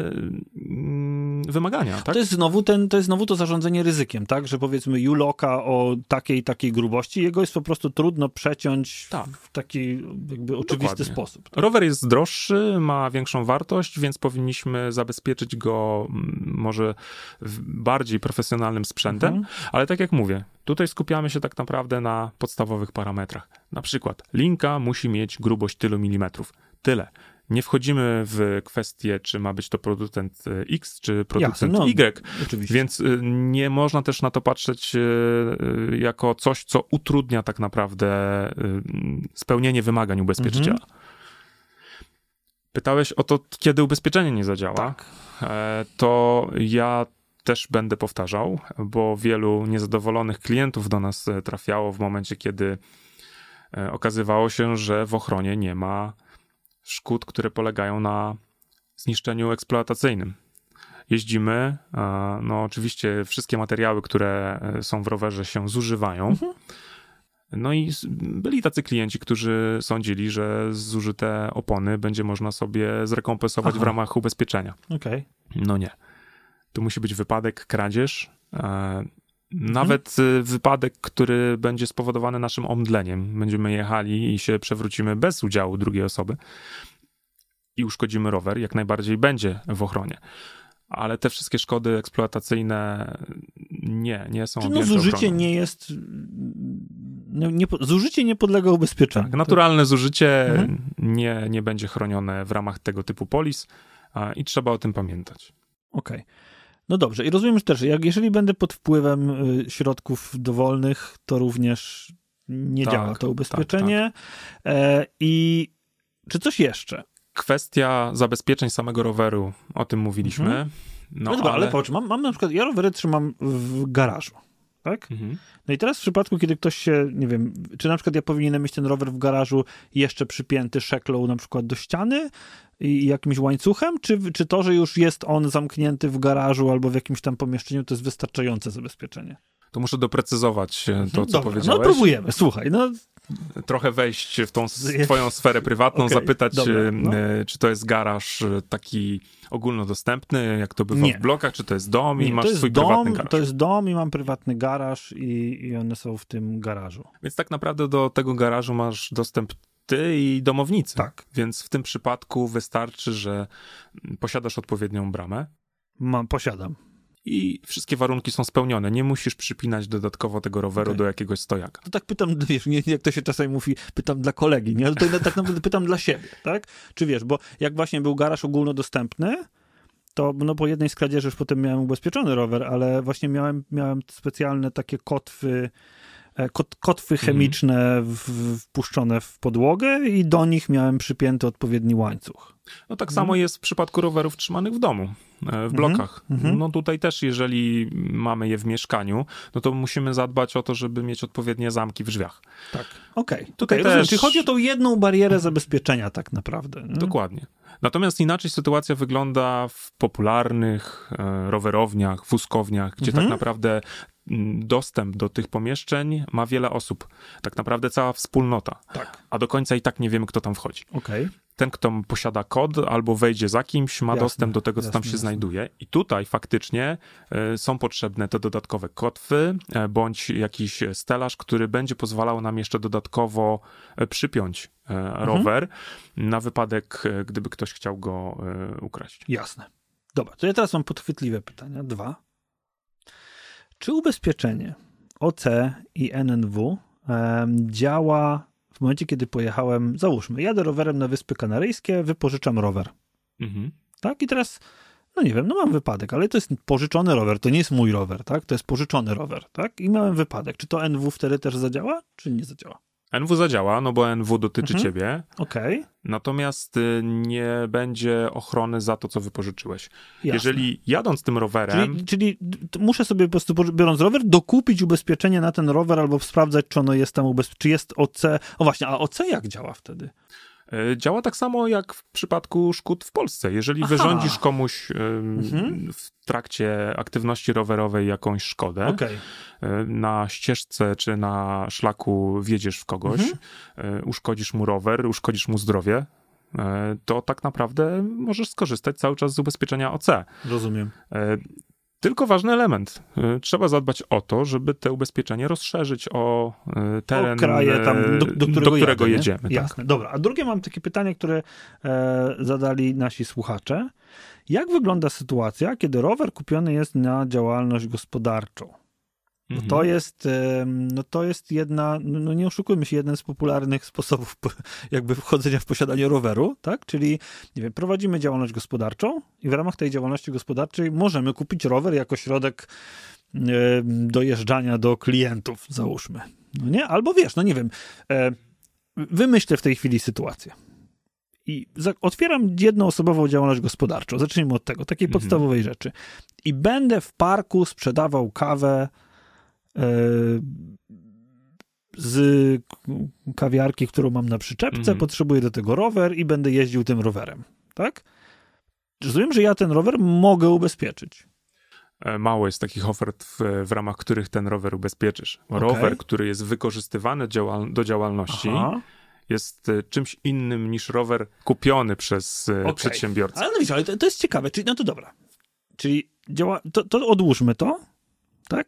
Speaker 1: y, wymagania. Tak?
Speaker 4: To jest znowu ten, to jest znowu to zarządzanie ryzykiem, tak? Że powiedzmy U-Locka o takiej takiej grubości, jego jest po prostu trudno przeciąć tak. w taki jakby oczywisty Dokładnie. sposób. Tak?
Speaker 1: Rower jest droższy, ma większą wartość, więc powinniśmy zabezpieczyć go może bardziej profesjonalnym sprzętem, mhm. ale tak jak mówię, tutaj skupiamy się tak naprawdę na podstawowych parametrach. Na przykład linka musi mieć grubość tylu milimetrów. Tyle. Nie wchodzimy w kwestię, czy ma być to producent X, czy producent
Speaker 4: Jasne, no,
Speaker 1: Y,
Speaker 4: oczywiście.
Speaker 1: więc nie można też na to patrzeć jako coś, co utrudnia tak naprawdę spełnienie wymagań ubezpieczyciela. Mhm. Pytałeś o to, kiedy ubezpieczenie nie zadziała.
Speaker 4: Tak.
Speaker 1: To ja też będę powtarzał, bo wielu niezadowolonych klientów do nas trafiało w momencie, kiedy okazywało się, że w ochronie nie ma szkód, które polegają na zniszczeniu eksploatacyjnym. Jeździmy, no oczywiście wszystkie materiały, które są w rowerze się zużywają. Mhm. No i byli tacy klienci, którzy sądzili, że zużyte opony będzie można sobie zrekompensować Aha. w ramach ubezpieczenia.
Speaker 4: Okay.
Speaker 1: No nie. Tu musi być wypadek, kradzież, nawet hmm. wypadek, który będzie spowodowany naszym omdleniem. Będziemy jechali i się przewrócimy bez udziału drugiej osoby i uszkodzimy rower, jak najbardziej będzie w ochronie. Ale te wszystkie szkody eksploatacyjne nie, nie są
Speaker 4: Czyli
Speaker 1: objęte
Speaker 4: no zużycie
Speaker 1: ochroną.
Speaker 4: nie jest... No, nie, zużycie nie podlega ubezpieczeniu.
Speaker 1: Tak, naturalne zużycie mhm. nie, nie będzie chronione w ramach tego typu polis a, i trzeba o tym pamiętać.
Speaker 4: Okej. Okay. No dobrze. I rozumiem też, jak jeżeli będę pod wpływem y, środków dowolnych, to również nie tak, działa to ubezpieczenie. Tak, tak. E, I czy coś jeszcze?
Speaker 1: Kwestia zabezpieczeń samego roweru, o tym mówiliśmy.
Speaker 4: Mhm. No, no dobra, ale, ale patrz, mam, mam na przykład, ja rowery trzymam w garażu, tak? Mhm. No i teraz w przypadku, kiedy ktoś się, nie wiem, czy na przykład ja powinienem mieć ten rower w garażu jeszcze przypięty szeklą na przykład do ściany i jakimś łańcuchem, czy, czy to, że już jest on zamknięty w garażu albo w jakimś tam pomieszczeniu, to jest wystarczające zabezpieczenie?
Speaker 1: To muszę doprecyzować to, co
Speaker 4: Dobra,
Speaker 1: powiedziałeś.
Speaker 4: No próbujemy, słuchaj, no...
Speaker 1: Trochę wejść w tą twoją sferę prywatną, okay, zapytać, dobra, no. czy to jest garaż taki ogólnodostępny, jak to bywa
Speaker 4: Nie.
Speaker 1: w blokach, czy to jest dom i
Speaker 4: Nie,
Speaker 1: masz swój
Speaker 4: dom,
Speaker 1: prywatny garaż?
Speaker 4: To jest dom i mam prywatny garaż i, i one są w tym garażu.
Speaker 1: Więc tak naprawdę do tego garażu masz dostęp ty i domownicy.
Speaker 4: Tak.
Speaker 1: Więc w tym przypadku wystarczy, że posiadasz odpowiednią bramę.
Speaker 4: Mam, posiadam.
Speaker 1: I wszystkie warunki są spełnione. Nie musisz przypinać dodatkowo tego roweru okay. do jakiegoś stojaka.
Speaker 4: To tak pytam, wiesz, nie, jak to się czasami mówi, pytam dla kolegi, nie? Ale to tak naprawdę pytam dla siebie, tak? Czy wiesz, bo jak właśnie był garaż ogólnodostępny, to no po jednej z kradzieży już potem miałem ubezpieczony rower, ale właśnie miałem, miałem specjalne takie kotwy, kot, kotwy chemiczne mm. w, wpuszczone w podłogę i do nich miałem przypięty odpowiedni łańcuch.
Speaker 1: No tak samo jest w przypadku rowerów trzymanych w domu, w blokach. Mm-hmm. No tutaj też, jeżeli mamy je w mieszkaniu, no to musimy zadbać o to, żeby mieć odpowiednie zamki w drzwiach.
Speaker 4: Tak, okej. Okay.
Speaker 1: Tutaj
Speaker 4: okay,
Speaker 1: też...
Speaker 4: Czyli chodzi o tą jedną barierę zabezpieczenia tak naprawdę. Nie?
Speaker 1: Dokładnie. Natomiast inaczej sytuacja wygląda w popularnych e, rowerowniach, wózkowniach, gdzie mm-hmm. tak naprawdę dostęp do tych pomieszczeń ma wiele osób. Tak naprawdę cała wspólnota.
Speaker 4: Tak.
Speaker 1: A do końca i tak nie wiemy, kto tam wchodzi.
Speaker 4: Okay.
Speaker 1: Ten, kto posiada kod albo wejdzie za kimś, ma jasne, dostęp do tego, co jasne, tam się jasne. znajduje. I tutaj faktycznie y, są potrzebne te dodatkowe kotwy, y, bądź jakiś stelaż, który będzie pozwalał nam jeszcze dodatkowo y, przypiąć y, mhm. rower na wypadek, y, gdyby ktoś chciał go y, ukraść.
Speaker 4: Jasne. Dobra, to ja teraz mam podchwytliwe pytania. Dwa. Czy ubezpieczenie O C i N N W um, działa w momencie, kiedy pojechałem, załóżmy, jadę rowerem na Wyspy Kanaryjskie, wypożyczam rower. Mhm. Tak? I teraz, no nie wiem, no mam wypadek, ale to jest pożyczony rower, to nie jest mój rower, tak? To jest pożyczony rower, tak? I miałem wypadek. Czy to N W wtedy też zadziała, czy nie zadziała?
Speaker 1: N W zadziała, no bo N W dotyczy
Speaker 4: Mhm.
Speaker 1: ciebie,
Speaker 4: Okej,
Speaker 1: natomiast y, nie będzie ochrony za to, co wypożyczyłeś.
Speaker 4: jasne.
Speaker 1: Jeżeli jadąc tym rowerem...
Speaker 4: Czyli, czyli d- muszę sobie po prostu, biorąc rower, dokupić ubezpieczenie na ten rower albo sprawdzać, czy ono jest tam ubezpieczone, czy jest O C. O właśnie, a O C jak działa wtedy?
Speaker 1: Y, Działa tak samo jak w przypadku szkód w Polsce. Jeżeli
Speaker 4: Aha.
Speaker 1: wyrządzisz komuś y,
Speaker 4: Mhm.
Speaker 1: w trakcie aktywności rowerowej jakąś szkodę,
Speaker 4: Okej.
Speaker 1: y, na ścieżce czy na szlaku wjedziesz w kogoś,
Speaker 4: Mhm.
Speaker 1: y, uszkodzisz mu rower, uszkodzisz mu zdrowie, y, to tak naprawdę możesz skorzystać cały czas z ubezpieczenia O C.
Speaker 4: Rozumiem.
Speaker 1: Y, Tylko ważny element. Y, Trzeba zadbać o to, żeby te ubezpieczenie rozszerzyć o y, teren,
Speaker 4: O kraje tam, do, do którego,
Speaker 1: do którego
Speaker 4: jadę, nie?
Speaker 1: jedziemy. Tak.
Speaker 4: Jasne, dobra. A drugie mam takie pytanie, które e, zadali nasi słuchacze. Jak wygląda sytuacja, kiedy rower kupiony jest na działalność gospodarczą? No
Speaker 1: Mhm.
Speaker 4: to jest, em, no to jest jedna, no no nie oszukujmy się, jeden z popularnych sposobów po- jakby wchodzenia w posiadanie roweru, tak? Czyli, nie wiem, prowadzimy działalność gospodarczą i w ramach tej działalności gospodarczej możemy kupić rower jako środek em, dojeżdżania do klientów, załóżmy. No nie? Albo wiesz, no nie wiem, e, wymyślę w tej chwili sytuację. I za, otwieram jednoosobową działalność gospodarczą. Zacznijmy od tego, takiej
Speaker 1: Mhm.
Speaker 4: podstawowej rzeczy. I będę w parku sprzedawał kawę e, z kawiarki, którą mam na przyczepce,
Speaker 1: Mhm.
Speaker 4: potrzebuję do tego rower i będę jeździł tym rowerem, tak? Rozumiem, że ja ten rower mogę ubezpieczyć.
Speaker 1: E, Mało jest takich ofert, w, w ramach których ten rower ubezpieczysz.
Speaker 4: Okej.
Speaker 1: Rower, który jest wykorzystywany działal- do działalności,
Speaker 4: Aha.
Speaker 1: jest e, czymś innym niż rower kupiony przez e,
Speaker 4: Okej.
Speaker 1: przedsiębiorcę.
Speaker 4: Ale no widzisz, ale to, to jest ciekawe, czyli no to dobra. Czyli działa, to, to odłóżmy to, tak?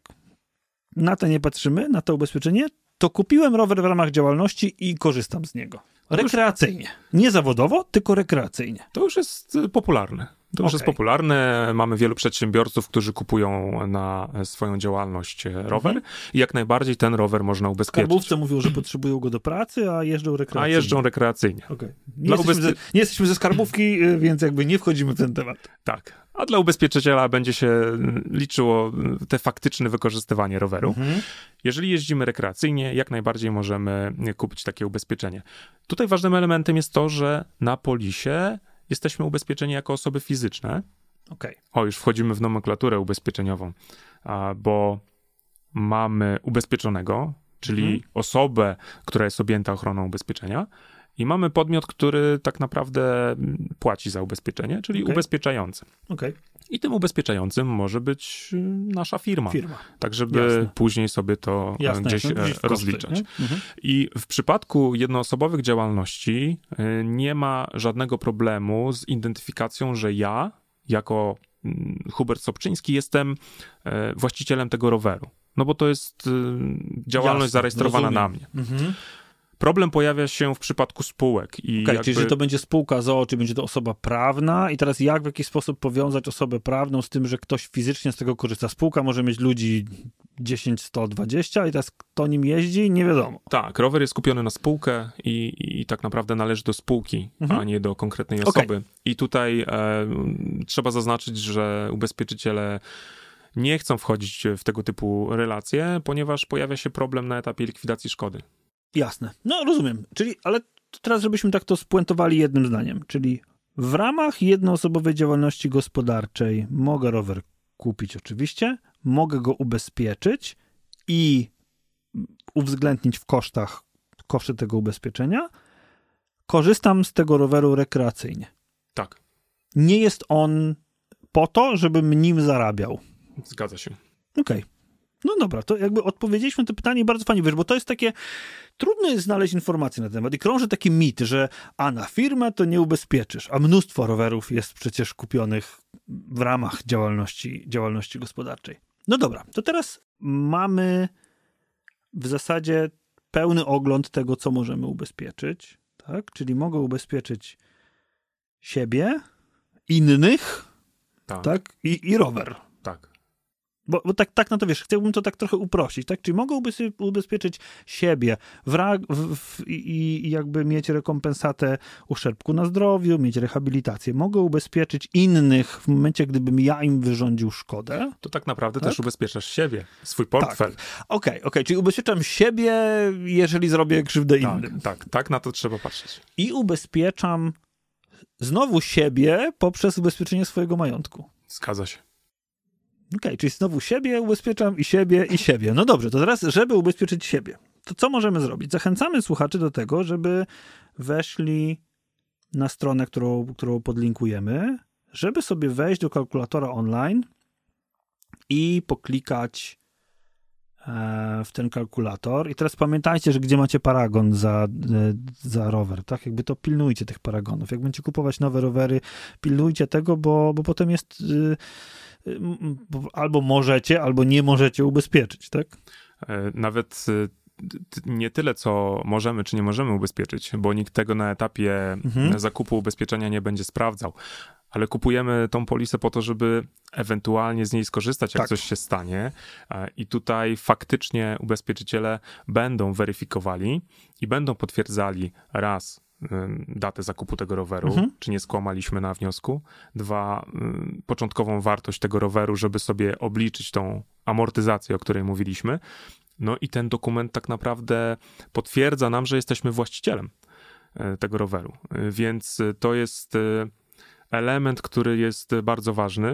Speaker 4: Na to nie patrzymy, na to ubezpieczenie. To kupiłem rower w ramach działalności i korzystam z niego. Rekreacyjnie. Nie zawodowo, tylko rekreacyjnie.
Speaker 1: To już jest e, popularne. To już
Speaker 4: Okej.
Speaker 1: jest popularne. Mamy wielu przedsiębiorców, którzy kupują na e, swoją działalność e, rower
Speaker 4: Mhm.
Speaker 1: i jak najbardziej ten rower można
Speaker 4: W
Speaker 1: ubezpieczyć.
Speaker 4: skarbówce mówią, że potrzebują go do pracy, a jeżdżą
Speaker 1: A
Speaker 4: rekreacyjnie.
Speaker 1: jeżdżą rekreacyjnie.
Speaker 4: Okay. Nie,
Speaker 1: Dla
Speaker 4: jesteśmy
Speaker 1: ubezpie-
Speaker 4: ze, nie jesteśmy ze skarbówki, y, więc jakby nie wchodzimy w ten temat.
Speaker 1: Tak. A dla ubezpieczyciela będzie się mm, liczyło mm, te faktyczne wykorzystywanie roweru.
Speaker 4: Mhm.
Speaker 1: Jeżeli jeździmy rekreacyjnie, jak najbardziej możemy kupić takie ubezpieczenie. Tutaj ważnym elementem jest to, że na polisie jesteśmy ubezpieczeni jako osoby fizyczne.
Speaker 4: Okej.
Speaker 1: O, już wchodzimy w nomenklaturę ubezpieczeniową, a, bo mamy ubezpieczonego, czyli
Speaker 4: Mhm.
Speaker 1: osobę, która jest objęta ochroną ubezpieczenia, i mamy podmiot, który tak naprawdę mm, płaci za ubezpieczenie, czyli
Speaker 4: Okej.
Speaker 1: ubezpieczający.
Speaker 4: Okej.
Speaker 1: I tym ubezpieczającym może być y, nasza firma,
Speaker 4: Firma.
Speaker 1: tak żeby
Speaker 4: Jasne.
Speaker 1: później sobie to e,
Speaker 4: Jasne.
Speaker 1: gdzieś
Speaker 4: no,
Speaker 1: e,
Speaker 4: gdzieś w koszty,
Speaker 1: rozliczać.
Speaker 4: nie? Mhm.
Speaker 1: I w przypadku jednoosobowych działalności y, nie ma żadnego problemu z identyfikacją, że ja, jako mm, Hubert Sobczyński, jestem e, właścicielem tego roweru. No bo to jest y, działalność
Speaker 4: Jasne,
Speaker 1: zarejestrowana
Speaker 4: rozumiem.
Speaker 1: na mnie.
Speaker 4: Mhm.
Speaker 1: Problem pojawia się w przypadku spółek. I
Speaker 4: Okej,
Speaker 1: jakby...
Speaker 4: czyli że to będzie spółka z o o, czy będzie to osoba prawna i teraz jak w jakiś sposób powiązać osobę prawną z tym, że ktoś fizycznie z tego korzysta? Spółka może mieć ludzi dziesięć, sto, dwadzieścia i teraz kto nim jeździ, nie wiadomo.
Speaker 1: Tak, rower jest kupiony na spółkę i, i tak naprawdę należy do spółki,
Speaker 4: Mhm.
Speaker 1: a nie do konkretnej
Speaker 4: Okej.
Speaker 1: osoby. I tutaj e, trzeba zaznaczyć, że ubezpieczyciele nie chcą wchodzić w tego typu relacje, ponieważ pojawia się problem na etapie likwidacji szkody.
Speaker 4: Jasne. No rozumiem. Czyli, ale teraz żebyśmy tak to spuentowali jednym zdaniem. Czyli w ramach jednoosobowej działalności gospodarczej mogę rower kupić oczywiście, mogę go ubezpieczyć i uwzględnić w kosztach koszty tego ubezpieczenia. Korzystam z tego roweru rekreacyjnie.
Speaker 1: Tak,
Speaker 4: Nie jest on po to, żebym nim zarabiał.
Speaker 1: zgadza się.
Speaker 4: Okej. No dobra, to jakby odpowiedzieliśmy na to pytanie bardzo fajnie, wiesz, bo to jest takie, trudno jest znaleźć informacje na ten temat i krąży taki mit, że a na firmę to nie ubezpieczysz, a mnóstwo rowerów jest przecież kupionych w ramach działalności, działalności gospodarczej. No dobra, to teraz mamy w zasadzie pełny ogląd tego, co możemy ubezpieczyć, tak? Czyli mogę ubezpieczyć siebie, innych,
Speaker 1: Tak, tak.
Speaker 4: tak? I, i rower.
Speaker 1: tak.
Speaker 4: Bo, bo tak, tak na to wiesz, chciałbym to tak trochę uprościć, tak? Czyli mogę ubezpie- ubezpieczyć siebie w, ra- w, w, i, i jakby mieć rekompensatę uszczerbku na zdrowiu, mieć rehabilitację. Mogę ubezpieczyć innych w momencie, gdybym ja im wyrządził szkodę.
Speaker 1: To tak naprawdę
Speaker 4: tak?
Speaker 1: też ubezpieczasz siebie, swój portfel.
Speaker 4: Okej, tak. okej, okay, okay. Czyli ubezpieczam siebie, jeżeli zrobię krzywdę
Speaker 1: tak,
Speaker 4: innym.
Speaker 1: Tak, tak, na to trzeba patrzeć.
Speaker 4: I ubezpieczam znowu siebie poprzez ubezpieczenie swojego majątku.
Speaker 1: Zgadza się.
Speaker 4: Okej, okay, czyli znowu siebie ubezpieczam i siebie i siebie. No dobrze, to teraz, żeby ubezpieczyć siebie, to co możemy zrobić? Zachęcamy słuchaczy do tego, żeby weszli na stronę, którą, którą podlinkujemy, żeby sobie wejść do kalkulatora online i poklikać e, w ten kalkulator. I teraz pamiętajcie, że gdzie macie paragon za, e, za rower, tak? Jakby to pilnujcie tych paragonów. Jak będziecie kupować nowe rowery, pilnujcie tego, bo, bo potem jest... E, albo możecie, albo nie możecie ubezpieczyć, tak?
Speaker 1: Nawet nie tyle, co możemy, czy nie możemy ubezpieczyć, bo nikt tego na etapie mhm. zakupu ubezpieczenia nie będzie sprawdzał. Ale kupujemy tą polisę po to, żeby ewentualnie z niej skorzystać, jak tak. coś się stanie. I tutaj faktycznie ubezpieczyciele będą weryfikowali i będą potwierdzali raz, datę zakupu tego roweru, mhm. czy nie skłamaliśmy na wniosku. Dwa, początkową wartość tego roweru, żeby sobie obliczyć tą amortyzację, o której mówiliśmy. No i ten dokument tak naprawdę potwierdza nam, że jesteśmy właścicielem tego roweru. Więc to jest element, który jest bardzo ważny.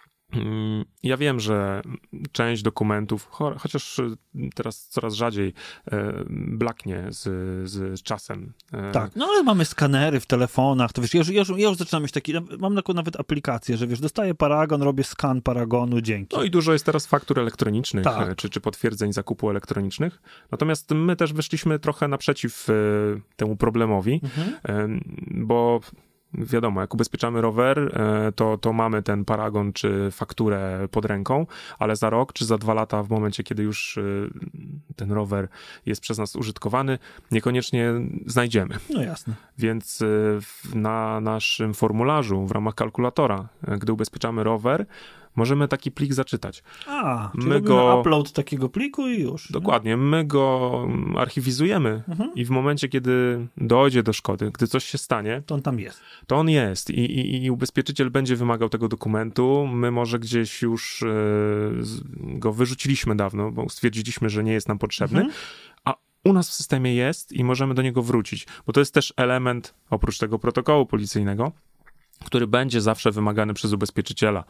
Speaker 1: Ja wiem, że część dokumentów, cho- chociaż teraz coraz rzadziej e, blaknie z, z czasem. E,
Speaker 4: tak, no ale mamy skanery w telefonach, to wiesz, ja już, ja już, ja już zaczynam mieć taki, mam taką nawet aplikację, że wiesz, dostaję paragon, robię skan paragonu, dzięki.
Speaker 1: No i dużo jest teraz faktur elektronicznych,
Speaker 4: tak.
Speaker 1: czy, czy potwierdzeń zakupu elektronicznych. Natomiast my też wyszliśmy trochę naprzeciw e, temu problemowi, mhm. e, bo wiadomo, jak ubezpieczamy rower, to, to mamy ten paragon czy fakturę pod ręką, ale za rok czy za dwa lata, w momencie, kiedy już ten rower jest przez nas użytkowany, niekoniecznie znajdziemy.
Speaker 4: No jasne.
Speaker 1: Więc na naszym formularzu w ramach kalkulatora, gdy ubezpieczamy rower, możemy taki plik zaczytać.
Speaker 4: A, czyli my go upload takiego pliku i już.
Speaker 1: Dokładnie, nie? My go archiwizujemy mhm. i w momencie, kiedy dojdzie do szkody, gdy coś się stanie,
Speaker 4: to on tam jest.
Speaker 1: To on jest i, i, i ubezpieczyciel będzie wymagał tego dokumentu. My może gdzieś już yy, go wyrzuciliśmy dawno, bo stwierdziliśmy, że nie jest nam potrzebny, mhm. a u nas w systemie jest i możemy do niego wrócić, bo to jest też element, oprócz tego protokołu policyjnego, który będzie zawsze wymagany przez ubezpieczyciela,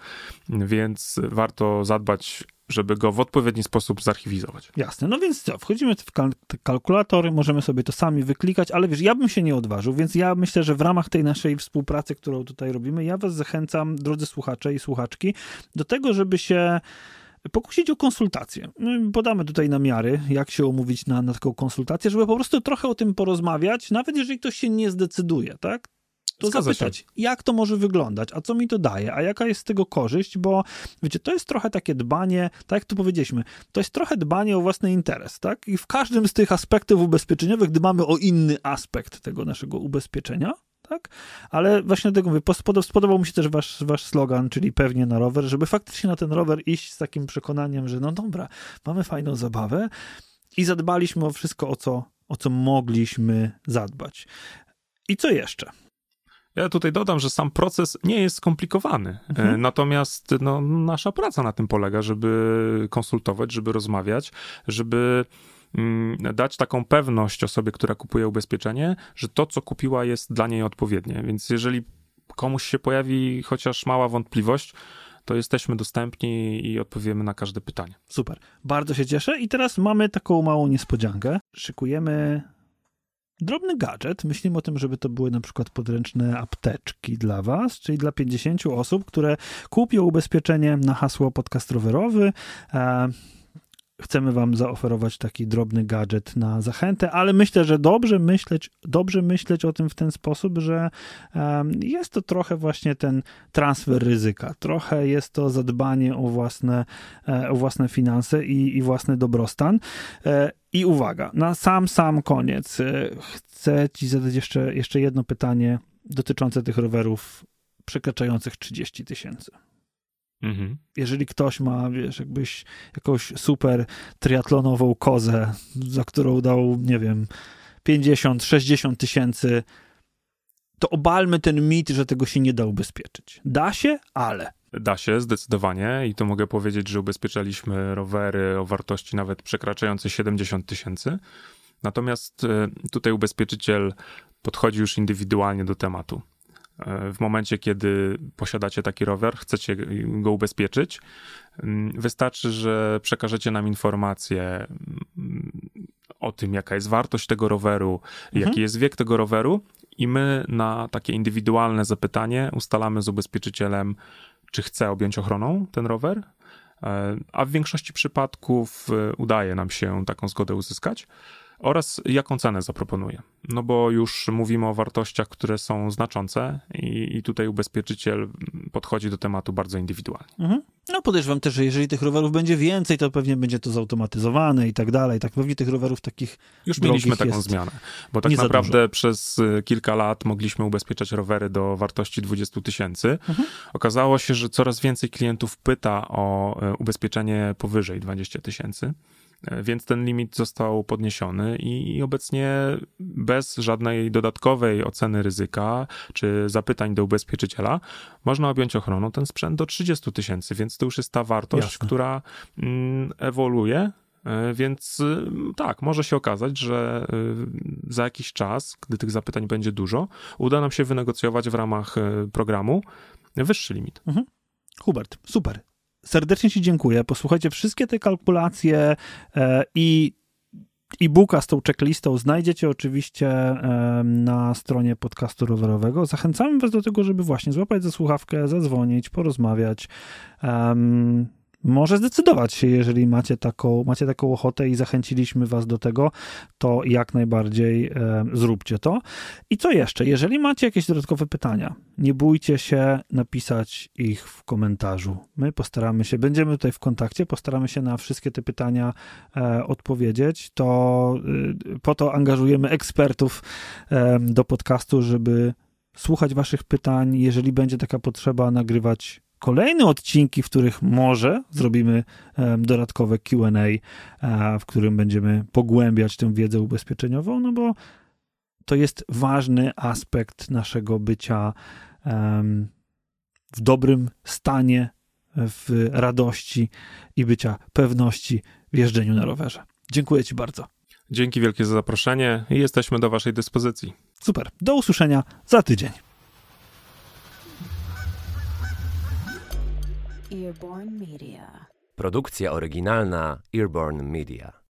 Speaker 1: więc warto zadbać, żeby go w odpowiedni sposób zarchiwizować.
Speaker 4: Jasne, no więc co, wchodzimy w kal- kalkulatory, możemy sobie to sami wyklikać, ale wiesz, ja bym się nie odważył, więc ja myślę, że w ramach tej naszej współpracy, którą tutaj robimy, ja was zachęcam, drodzy słuchacze i słuchaczki, do tego, żeby się pokusić o konsultację. Podamy tutaj namiary, jak się umówić na, na taką konsultację, żeby po prostu trochę o tym porozmawiać, nawet jeżeli ktoś się nie zdecyduje, tak? To
Speaker 1: Zgadza
Speaker 4: zapytać,
Speaker 1: się.
Speaker 4: jak to może wyglądać, a co mi to daje, a jaka jest z tego korzyść, bo wiecie, to jest trochę takie dbanie, tak jak tu powiedzieliśmy, to jest trochę dbanie o własny interes, tak? I w każdym z tych aspektów ubezpieczeniowych dbamy o inny aspekt tego naszego ubezpieczenia, tak? Ale właśnie dlatego mówię, spodobał mi się też wasz, wasz slogan, czyli pewnie na rower, żeby faktycznie na ten rower iść z takim przekonaniem, że no dobra, mamy fajną zabawę i zadbaliśmy o wszystko, o co, o co mogliśmy zadbać. I co jeszcze?
Speaker 1: Ja tutaj dodam, że sam proces nie jest skomplikowany, mhm. natomiast no, nasza praca na tym polega, żeby konsultować, żeby rozmawiać, żeby mm, dać taką pewność osobie, która kupuje ubezpieczenie, że to, co kupiła, jest dla niej odpowiednie. Więc jeżeli komuś się pojawi chociaż mała wątpliwość, to jesteśmy dostępni i odpowiemy na każde pytanie.
Speaker 4: Super, bardzo się cieszę i teraz mamy taką małą niespodziankę. Szykujemy drobny gadżet. Myślimy o tym, żeby to były na przykład podręczne apteczki dla was, czyli dla pięćdziesięciu osób, które kupią ubezpieczenie na hasło podcast rowerowy. E, chcemy wam zaoferować taki drobny gadżet na zachętę, ale myślę, że dobrze myśleć, dobrze myśleć o tym w ten sposób, że e, jest to trochę właśnie ten transfer ryzyka. Trochę jest to zadbanie o własne, e, o własne finanse i, i własny dobrostan. E, I uwaga, na sam, sam koniec chcę ci zadać jeszcze, jeszcze jedno pytanie dotyczące tych rowerów przekraczających trzydzieści tysięcy.
Speaker 1: Mhm.
Speaker 4: Jeżeli ktoś ma, wiesz, jakbyś jakąś super triatlonową kozę, za którą dał, nie wiem, pięćdziesiąt sześćdziesiąt tysięcy, to obalmy ten mit, że tego się nie da ubezpieczyć. Da się, ale...
Speaker 1: Da się, zdecydowanie i to mogę powiedzieć, że ubezpieczaliśmy rowery o wartości nawet przekraczającej siedemdziesiąt tysięcy. Natomiast tutaj ubezpieczyciel podchodzi już indywidualnie do tematu. W momencie, kiedy posiadacie taki rower, chcecie go ubezpieczyć, wystarczy, że przekażecie nam informację o tym, jaka jest wartość tego roweru, mhm. jaki jest wiek tego roweru i my na takie indywidualne zapytanie ustalamy z ubezpieczycielem, czy chce objąć ochroną ten rower, a w większości przypadków udaje nam się taką zgodę uzyskać. Oraz jaką cenę zaproponuje. No bo już mówimy o wartościach, które są znaczące i, i tutaj ubezpieczyciel podchodzi do tematu bardzo indywidualnie.
Speaker 4: Mhm. No podejrzewam też, że jeżeli tych rowerów będzie więcej, to pewnie będzie to zautomatyzowane i tak dalej. Tak pewnie tych rowerów takich
Speaker 1: Już mieliśmy taką zmianę, bo tak naprawdę przez kilka lat mogliśmy ubezpieczać rowery do wartości dwadzieścia tysięcy. Mhm. Okazało się, że coraz więcej klientów pyta o ubezpieczenie powyżej dwadzieścia tysięcy. Więc ten limit został podniesiony i obecnie bez żadnej dodatkowej oceny ryzyka czy zapytań do ubezpieczyciela można objąć ochroną ten sprzęt do trzydzieści tysięcy, więc to już jest ta wartość, Jasne. która mm, ewoluuje. Więc tak, może się okazać, że za jakiś czas, gdy tych zapytań będzie dużo, uda nam się wynegocjować w ramach programu wyższy limit.
Speaker 4: Mhm. Hubert, super. Serdecznie Ci dziękuję. Posłuchajcie, wszystkie te kalkulacje e, i e-booka z tą checklistą znajdziecie oczywiście e, na stronie podcastu rowerowego. Zachęcamy Was do tego, żeby właśnie złapać za słuchawkę, zadzwonić, porozmawiać. Um, Może zdecydować się, jeżeli macie taką, macie taką ochotę i zachęciliśmy Was do tego, to jak najbardziej e, zróbcie to. I co jeszcze? Jeżeli macie jakieś dodatkowe pytania, nie bójcie się napisać ich w komentarzu. My postaramy się, będziemy tutaj w kontakcie, postaramy się na wszystkie te pytania e, odpowiedzieć. To e, po to angażujemy ekspertów e, do podcastu, żeby słuchać Waszych pytań, jeżeli będzie taka potrzeba, nagrywać kolejne odcinki, w których może zrobimy um, dodatkowe Q and A, w którym będziemy pogłębiać tę wiedzę ubezpieczeniową, no bo to jest ważny aspekt naszego bycia um, w dobrym stanie, w radości i bycia pewności w jeżdżeniu na rowerze. Dziękuję Ci bardzo.
Speaker 1: Dzięki wielkie za zaproszenie i jesteśmy do Waszej dyspozycji.
Speaker 4: Super. Do usłyszenia za tydzień.
Speaker 2: Earborn Media.
Speaker 3: Produkcja oryginalna Earborn Media.